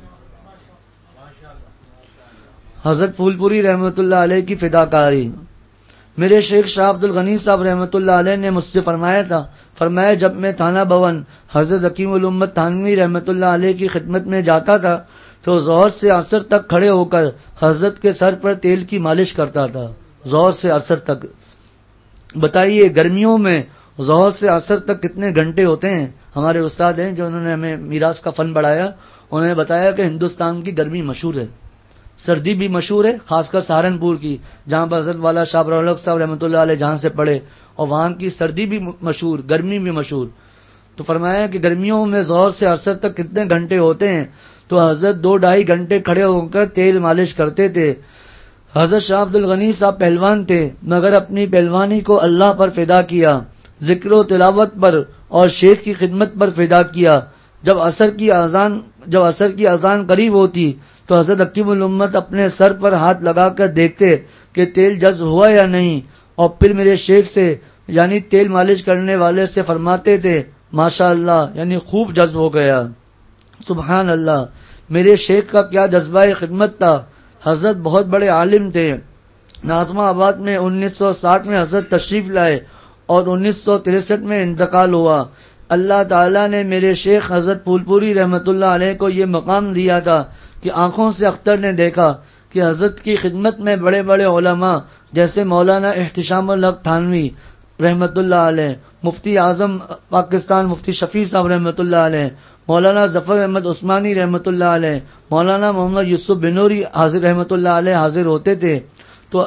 [SPEAKER 3] حضرت پھول پوری رحمۃ اللہ علیہ کی فداکاری۔ میرے شیخ شاہ عبد الغنی صاحب رحمۃ اللہ علیہ نے مجھ سے فرمایا تھا، فرمایا جب میں تھانہ بھون حضرت حکیم الامت تھانوی رحمۃ اللہ علیہ کی خدمت میں جاتا تھا تو ظہر سے عصر تک کھڑے ہو کر حضرت کے سر پر تیل کی مالش کرتا تھا، ظہر سے عصر تک۔ بتائیے گرمیوں میں ظہر سے عصر تک کتنے گھنٹے ہوتے ہیں؟ ہمارے استاد ہیں جو انہوں نے ہمیں میراث کا فن بڑھایا، انہوں نے بتایا کہ ہندوستان کی گرمی مشہور ہے، سردی بھی مشہور ہے، خاص کر سہارنپور کی جہاں پر حضرت والا شاہ ابرالحق صاحب رحمۃ اللہ علیہ جہاں سے پڑھے، اور وہاں کی سردی بھی مشہور، گرمی بھی مشہور۔ تو فرمایا کہ گرمیوں میں ظہر سے عصر تک کتنے گھنٹے ہوتے ہیں؟ تو حضرت دو ڈھائی گھنٹے کھڑے ہو کر تیل مالش کرتے تھے۔ حضرت شاہ عبد الغنی صاحب پہلوان تھے، مگر اپنی پہلوانی کو اللہ پر فدا کیا، ذکر و تلاوت پر اور شیخ کی خدمت پر فدا کیا۔ جب عصر کی اذان جب عصر کی اذان قریب ہوتی تو حضرت حکیم الامت اپنے سر پر ہاتھ لگا کر دیکھتے کہ تیل جذب ہوا یا نہیں، اور پھر میرے شیخ سے یعنی تیل مالش کرنے والے سے فرماتے تھے ماشاء اللہ، یعنی خوب جذب ہو گیا۔ سبحان اللہ، میرے شیخ کا کیا جذبہ خدمت تھا۔ حضرت بہت بڑے عالم تھے۔ ناظمہ آباد میں انیس سو ساٹھ میں حضرت تشریف لائے اور انیس سو تریسٹھ میں انتقال ہوا۔ اللہ تعالیٰ نے میرے شیخ حضرت پھول پوری رحمۃ اللہ علیہ کو یہ مقام دیا تھا کہ آنکھوں سے اختر نے دیکھا کہ حضرت کی خدمت میں بڑے بڑے علماء جیسے مولانا احتشام الحق تھانوی رحمۃ اللہ علیہ، مفتی اعظم پاکستان مفتی شفیع صاحب رحمۃ اللہ علیہ، مولانا ظفر احمد عثمانی رحمۃ اللہ علیہ، مولانا محمد یوسف بنوری حاضر رحمۃ اللہ علیہ حاضر ہوتے تھے۔ تو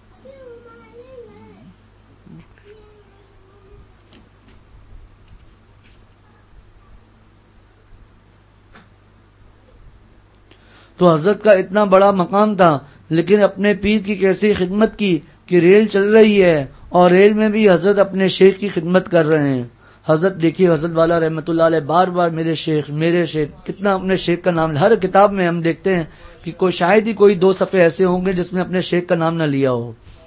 [SPEAKER 3] تو حضرت کا اتنا بڑا مقام تھا، لیکن اپنے پیر کی کیسی خدمت کی کہ ریل چل رہی ہے اور ریل میں بھی حضرت اپنے شیخ کی خدمت کر رہے ہیں۔ حضرت دیکھیے حضرت والا رحمۃ اللہ علیہ بار بار میرے شیخ میرے شیخ کتنا اپنے شیخ کا نام، ہر کتاب میں ہم دیکھتے ہیں کہ کوئی شاید ہی کوئی دو صفحے ایسے ہوں گے جس میں اپنے شیخ کا نام نہ لیا ہو۔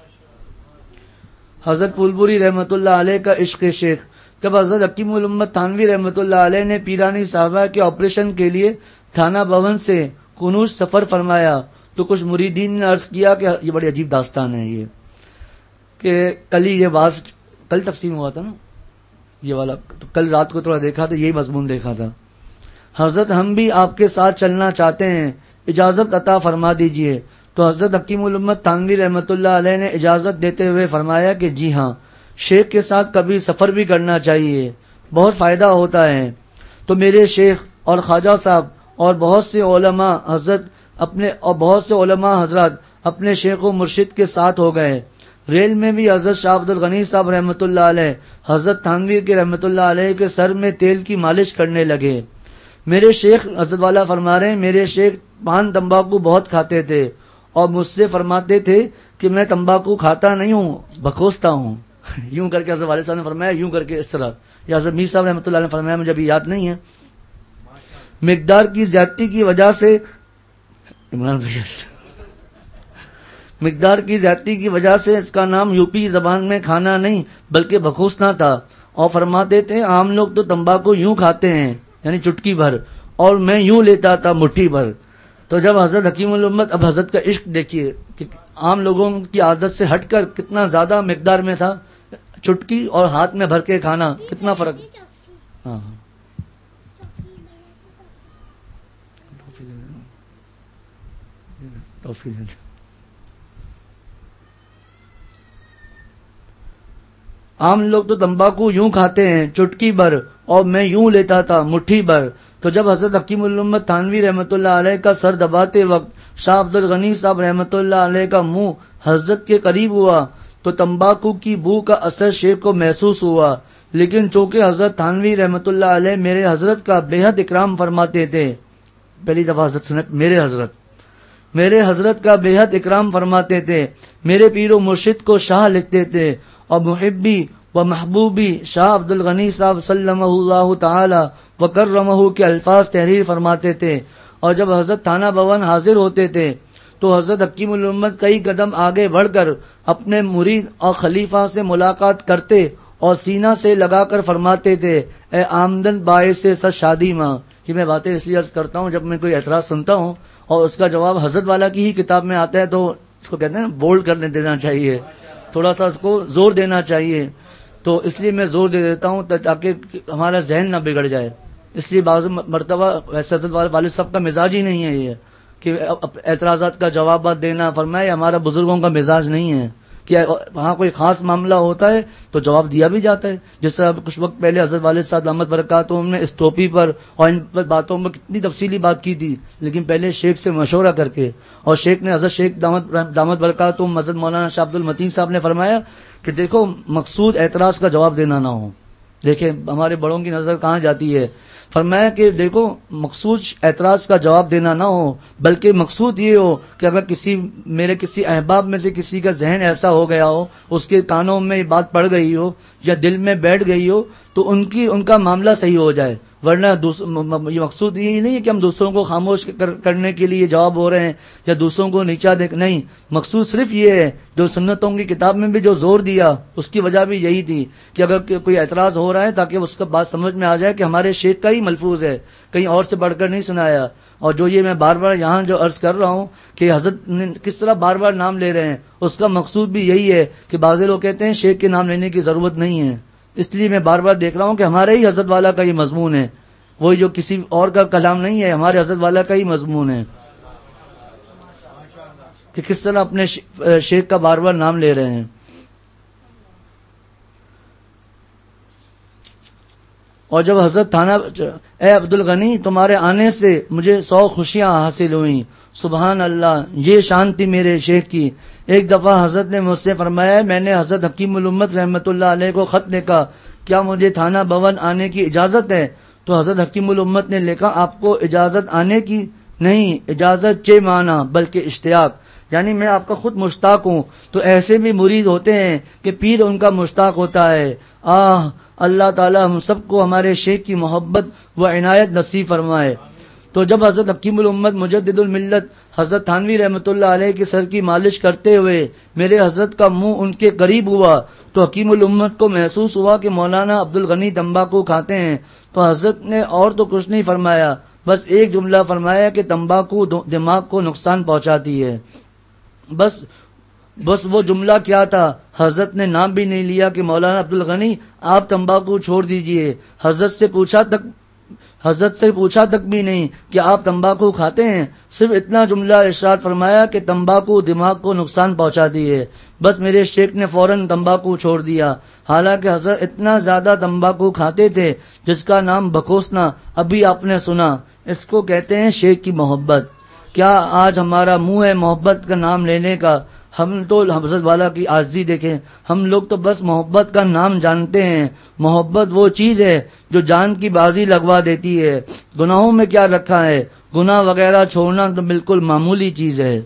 [SPEAKER 3] حضرت پھول پوری رحمۃ اللہ علیہ کا عشق شیخ۔ جب حضرت حکیم الامت تھانوی رحمۃ اللہ علیہ نے پیرانی صاحبہ کے آپریشن کے لیے تھانہ بھون سے کنوز سفر فرمایا تو کچھ مریدین نے عرض کیا کہ یہ بڑی عجیب داستان ہے، یہ کہ کل ہی یہ واز کل تقسیم ہوا تھا نا یہ والا، تو کل رات کو تھوڑا دیکھا تھا، یہی مضمون دیکھا تھا۔ حضرت ہم بھی آپ کے ساتھ چلنا چاہتے ہیں، اجازت عطا فرما دیجئے۔ تو حضرت حکیم الامت تھانوی رحمۃ اللہ علیہ نے اجازت دیتے ہوئے فرمایا کہ جی ہاں، شیخ کے ساتھ کبھی سفر بھی کرنا چاہیے، بہت فائدہ ہوتا ہے۔ تو میرے شیخ اور خواجہ صاحب اور بہت سے علماء حضرت اپنے اور بہت سے علماء حضرات اپنے شیخ و مرشد کے ساتھ ہو گئے۔ ریل میں بھی حضرت شاہ عبد الغنی صاحب رحمۃ اللہ علیہ حضرت تھانوی کے رحمۃ اللہ علیہ کے سر میں تیل کی مالش کرنے لگے۔ میرے شیخ حضرت والا فرما رہے ہیں میرے شیخ پان تمباکو بہت کھاتے تھے اور مجھ سے فرماتے تھے کہ میں تمباکو کھاتا نہیں ہوں، بکوستا ہوں۔ یوں کر کے حضرت والد صاحب نے فرمایا، یوں کر کے اس طرح، یا حضرت میر صاحب رحمۃ اللہ علیہ نے فرمایا، مجھے ابھی یاد نہیں ہے۔ مقدار کی زیادتی کی وجہ سے عمران بھائی مقدار کی زیادتی کی وجہ سے اس کا نام یوپی زبان میں کھانا نہیں بلکہ بکوسنا تھا، اور فرماتے تھے عام لوگ تو تمباکو یوں کھاتے ہیں یعنی چٹکی بھر، اور میں یوں لیتا تھا مٹھی بھر۔ تو جب حضرت حکیم الامت، اب حضرت کا عشق دیکھیے کہ عام لوگوں کی عادت سے ہٹ کر کتنا زیادہ مقدار میں تھا، چٹکی اور ہاتھ میں بھر کے کھانا، کتنا فرق۔ ہاں عام لوگ تو تمباکو یوں کھاتے ہیں چٹکی بھر، اور میں یوں لیتا تھا مٹھی بھر. تو جب حضرت حکیم الامت تھانوی رحمۃ اللہ علیہ کا سر دباتے وقت شاہ عبد الغنی صاحب رحمۃ اللہ علیہ کا منہ حضرت کے قریب ہوا تو تمباکو کی بو کا اثر شیخ کو محسوس ہوا. لیکن چونکہ حضرت تھانوی رحمۃ اللہ علیہ میرے حضرت کا بے حد اکرام فرماتے تھے. پہلی دفعہ حضرت سنت میرے حضرت میرے حضرت کا بے حد اکرام فرماتے تھے. میرے پیر و مرشد کو شاہ لکھتے تھے اور محبی و محبوبی شاہ عبد الغنی صاحب سلمہ اللہ تعالی وکرمہ کے الفاظ تحریر فرماتے تھے. اور جب حضرت تھانہ بھون حاضر ہوتے تھے تو حضرت حکیم الامت کئی قدم آگے بڑھ کر اپنے مرید اور خلیفہ سے ملاقات کرتے اور سینہ سے لگا کر فرماتے تھے اے آمدن باعث سچ شادی ماں. کہ میں باتیں اس لیے عرض کرتا ہوں جب میں کوئی اعتراض سنتا ہوں اور اس کا جواب حضرت والا کی ہی کتاب میں آتا ہے تو اس کو کہتے ہیں بولڈ کرنے دینا چاہیے, تھوڑا سا اس کو زور دینا چاہیے. تو اس لیے میں زور دے دیتا ہوں تاکہ ہمارا ذہن نہ بگڑ جائے. اس لیے بعض مرتبہ حضرت والد صاحب کا مزاج ہی نہیں ہے یہ کہ اعتراضات کا جوابات دینا. فرمایا ہمارا بزرگوں کا مزاج نہیں ہے کہ وہاں کوئی خاص معاملہ ہوتا ہے تو جواب دیا بھی جاتا ہے. جس طرح کچھ وقت پہلے حضرت والد صاحب دامت برکاتہم نے اس ٹوپی پر اور ان پر باتوں میں کتنی تفصیلی بات کی تھی, لیکن پہلے شیخ سے مشورہ کر کے. اور شیخ نے حضرت شیخ دامت دامت برکاتہم حضرت مولانا شاہ عبد المتین صاحب نے فرمایا کہ دیکھو مقصود اعتراض کا جواب دینا نہ ہو. دیکھیں ہمارے بڑوں کی نظر کہاں جاتی ہے. فرمایا کہ دیکھو مقصود اعتراض کا جواب دینا نہ ہو بلکہ مقصود یہ ہو کہ اگر کسی میرے کسی احباب میں سے کسی کا ذہن ایسا ہو گیا ہو, اس کے کانوں میں یہ بات پڑ گئی ہو یا دل میں بیٹھ گئی ہو تو ان کی ان کا معاملہ صحیح ہو جائے. ورنہ یہ مقصود یہ نہیں ہے کہ ہم دوسروں کو خاموش کرنے کے لیے جواب ہو رہے ہیں یا دوسروں کو نیچا دیکھ, نہیں. مقصود صرف یہ ہے جو سنتوں کی کتاب میں بھی جو زور دیا اس کی وجہ بھی یہی تھی کہ اگر کوئی اعتراض ہو رہا ہے تاکہ اس کا بات سمجھ میں آ جائے کہ ہمارے شیخ کا ہی ملفوظ ہے, کہیں اور سے بڑھ کر نہیں سنایا. اور جو یہ میں بار بار یہاں جو عرض کر رہا ہوں کہ حضرت نے کس طرح بار بار نام لے رہے ہیں اس کا مقصود بھی یہی ہے کہ بعض لوگ کہتے ہیں شیخ کے نام لینے کی ضرورت نہیں ہے. اس لیے میں بار بار دیکھ رہا ہوں کہ ہمارے ہی حضرت والا کا یہ مضمون ہے, وہی جو کسی اور کا کلام نہیں ہے, ہمارے حضرت والا کا ہی مضمون ہے کہ کس طرح اپنے شیخ کا بار بار نام لے رہے ہیں. اور جب حضرت تھانہ اے عبد الغنی تمہارے آنے سے مجھے سو خوشیاں حاصل ہوئیں. سبحان اللہ, یہ شان تھی میرے شیخ کی. ایک دفعہ حضرت نے مجھ سے فرمایا میں نے حضرت حکیم الامت رحمت اللہ علیہ کو خط لکھا کیا مجھے تھانہ بھون آنے کی اجازت ہے؟ تو حضرت حکیم الامت نے لکھا آپ کو اجازت آنے کی نہیں, اجازت چے مانا بلکہ اشتیاق, یعنی میں آپ کا خود مشتاق ہوں. تو ایسے بھی مرید ہوتے ہیں کہ پیر ان کا مشتاق ہوتا ہے. آہ اللہ تعالی ہم سب کو ہمارے شیخ کی محبت و عنایت نصیب فرمائے. تو جب حضرت حکیم الامت مجدد الملت حضرت تھانوی رحمۃ اللہ علیہ کے سر کی مالش کرتے ہوئے میرے حضرت کا منہ ان کے قریب ہوا تو حکیم الامت کو محسوس ہوا کہ مولانا عبد الغنی تمباکو کھاتے ہیں. تو حضرت نے اور تو کچھ نہیں فرمایا, بس ایک جملہ فرمایا کہ تمباکو دماغ کو نقصان پہنچاتی ہے. بس بس وہ جملہ کیا تھا, حضرت نے نام بھی نہیں لیا کہ مولانا عبد الغنی آپ تمباکو چھوڑ دیجئے. حضرت سے پوچھا تک حضرت سے پوچھا تک بھی نہیں کہ آپ تمباکو کھاتے ہیں, صرف اتنا جملہ ارشاد فرمایا کہ تمباکو دماغ کو نقصان پہنچاتی ہے. بس میرے شیخ نے فوراً تمباکو چھوڑ دیا. حالانکہ حضرت اتنا زیادہ تمباکو کھاتے تھے جس کا نام بکوسنا ابھی آپ نے سنا. اس کو کہتے ہیں شیخ کی محبت. کیا آج ہمارا منہ ہے محبت کا نام لینے کا؟ ہم تو حضرت والا کی عاجزی دیکھیں, ہم لوگ تو بس محبت کا نام جانتے ہیں. محبت وہ چیز ہے جو جان کی بازی لگوا دیتی ہے. گناہوں میں کیا رکھا ہے, گناہ وغیرہ چھوڑنا تو بالکل معمولی چیز ہے.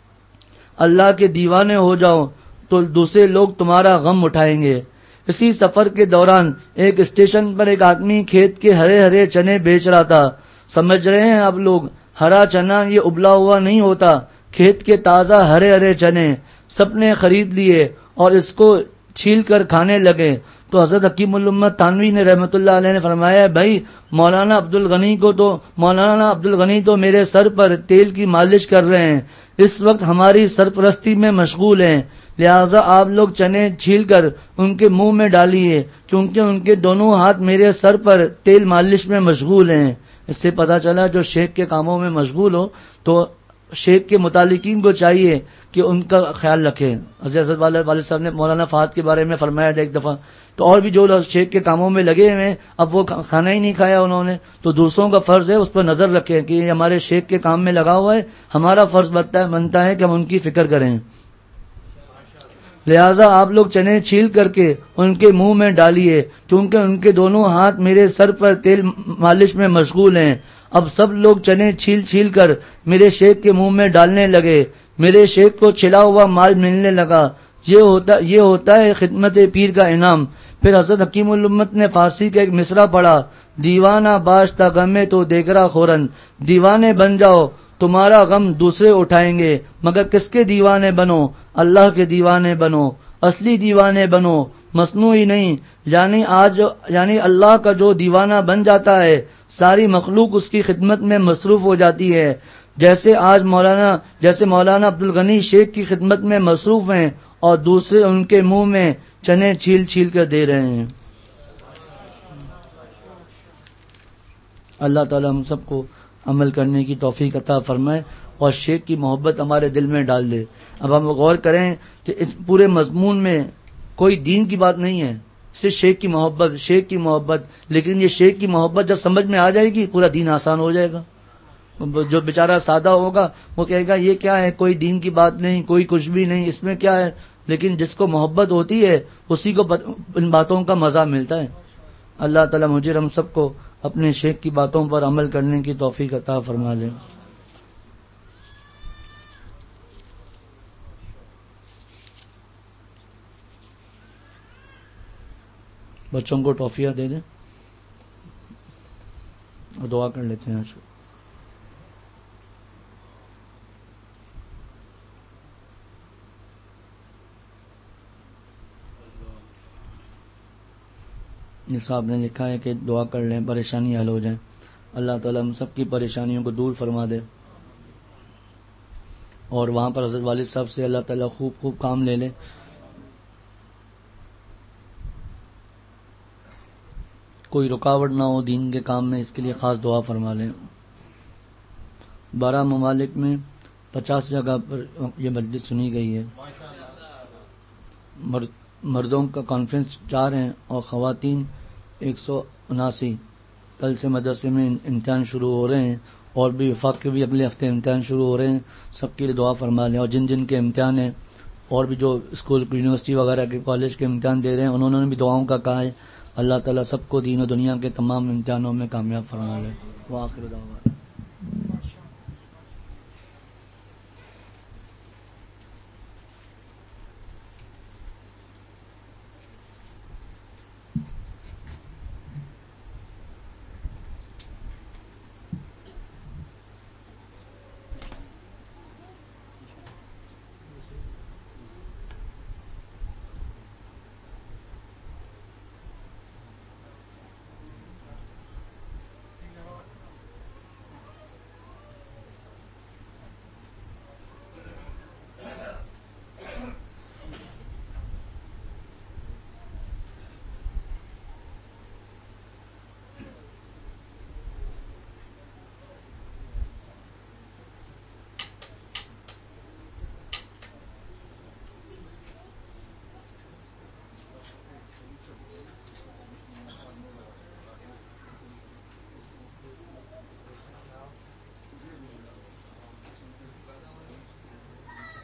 [SPEAKER 3] اللہ کے دیوانے ہو جاؤ تو دوسرے لوگ تمہارا غم اٹھائیں گے. اسی سفر کے دوران ایک اسٹیشن پر ایک آدمی کھیت کے ہرے ہرے چنے بیچ رہا تھا. سمجھ رہے ہیں آپ لوگ, ہرا چنا یہ ابلا ہوا نہیں ہوتا, کھیت کے تازہ ہرے ہرے چنے. سب نے خرید لیے اور اس کو چھیل کر کھانے لگے. تو حضرت حکیم الامت تھانوی نے رحمت اللہ علیہ نے فرمایا بھائی مولانا عبد الغنی کو تو مولانا عبد الغنی تو میرے سر پر تیل کی مالش کر رہے ہیں, اس وقت ہماری سرپرستی میں مشغول ہیں, لہٰذا آپ لوگ چنے چھیل کر ان کے منہ میں ڈالیے کیونکہ ان کے دونوں ہاتھ میرے سر پر تیل مالش میں مشغول ہیں. اس سے پتہ چلا جو شیخ کے کاموں میں مشغول ہو تو شیخ کے متعلقین کو چاہیے کہ ان کا خیال رکھیں. حضرت والد صاحب نے مولانا فہد کے بارے میں فرمایا تھا ایک دفعہ تو اور بھی جو لوگ شیخ کے کاموں میں لگے ہوئے ہیں اب وہ کھانا ہی نہیں کھایا انہوں نے، تو دوسروں کا فرض ہے اس پر نظر رکھیں کہ یہ ہمارے شیخ کے کام میں لگا ہوا ہے، ہمارا فرض بنتا ہے بنتا ہے کہ ہم ان کی فکر کریں۔ لہٰذا آپ لوگ چنے چھیل کر کے ان کے منہ میں ڈالیے، کیونکہ ان کے دونوں ہاتھ میرے سر پر تیل مالش میں مشغول ہیں۔ اب سب لوگ چنے چھیل چھیل کر میرے شیخ کے منہ میں ڈالنے لگے، میرے شیخ کو چھلا ہوا مال ملنے لگا۔ یہ ہوتا یہ ہوتا ہے خدمت پیر کا انعام۔ پھر حضرت حکیم الامت نے فارسی کا ایک مصرع پڑھا، دیوانہ باشتہ غمے تو دیگرا خورن، دیوانے بن جاؤ تمہارا غم دوسرے اٹھائیں گے، مگر کس کے دیوانے بنو؟ اللہ کے دیوانے بنو، اصلی دیوانے بنو، مصنوعی نہیں۔ یعنی آج یعنی اللہ کا جو دیوانہ بن جاتا ہے ساری مخلوق اس کی خدمت میں مصروف ہو جاتی ہے، جیسے آج مولانا جیسے مولانا عبدالغنی شیخ کی خدمت میں مصروف ہیں اور دوسرے ان کے منہ میں چنے چھیل چھیل کر دے رہے ہیں۔ اللہ تعالی ہم سب کو عمل کرنے کی توفیق عطا فرمائے اور شیخ کی محبت ہمارے دل میں ڈال دے۔ اب ہم غور کریں کہ اس پورے مضمون میں کوئی دین کی بات نہیں ہے، صرف شیخ کی محبت شیخ کی محبت لیکن یہ شیخ کی محبت جب سمجھ میں آ جائے گی پورا دین آسان ہو جائے گا۔ جو بیچارہ سادہ ہوگا وہ کہے گا یہ کیا ہے، کوئی دین کی بات نہیں، کوئی کچھ بھی نہیں، اس میں کیا ہے، لیکن جس کو محبت ہوتی ہے اسی کو ان باتوں کا مزہ ملتا ہے۔ اللہ تعالی مجھے ہم سب کو اپنے شیخ کی باتوں پر عمل کرنے کی توفیق عطا فرما لے۔ بچوں کو ٹافیاں دے دیں اور دعا کر لیتے ہیں۔ صاحب نے لکھا ہے کہ دعا کر لیں پریشانی حل ہو جائیں۔ اللہ تعالیٰ ہم سب کی پریشانیوں کو دور فرما دے اور وہاں پر حضرت والد صاحب سے اللہ تعالیٰ خوب خوب کام لے لے۔ کوئی رکاوٹ نہ ہو دین کے کام میں، اس کے لیے خاص دعا فرما لیں۔ بارہ ممالک میں پچاس جگہ پر یہ مجلس سنی گئی ہے۔ مردوں کا کانفرنس چار ہیں اور خواتین ایک سو اناسی۔ کل سے مدرسے میں امتحان شروع ہو رہے ہیں اور بھی وفاق کے بھی اگلے ہفتے امتحان شروع ہو رہے ہیں، سب کے لیے دعا فرما لیں۔ اور جن جن کے امتحان ہیں اور بھی جو اسکول یونیورسٹی وغیرہ کے کالج کے امتحان دے رہے ہیں انہوں نے بھی دعاؤں کا کہا ہے۔ اللہ تعالیٰ سب کو دین و دنیا کے تمام امتحانوں میں کامیاب فرما لے۔ وآخر دعوانا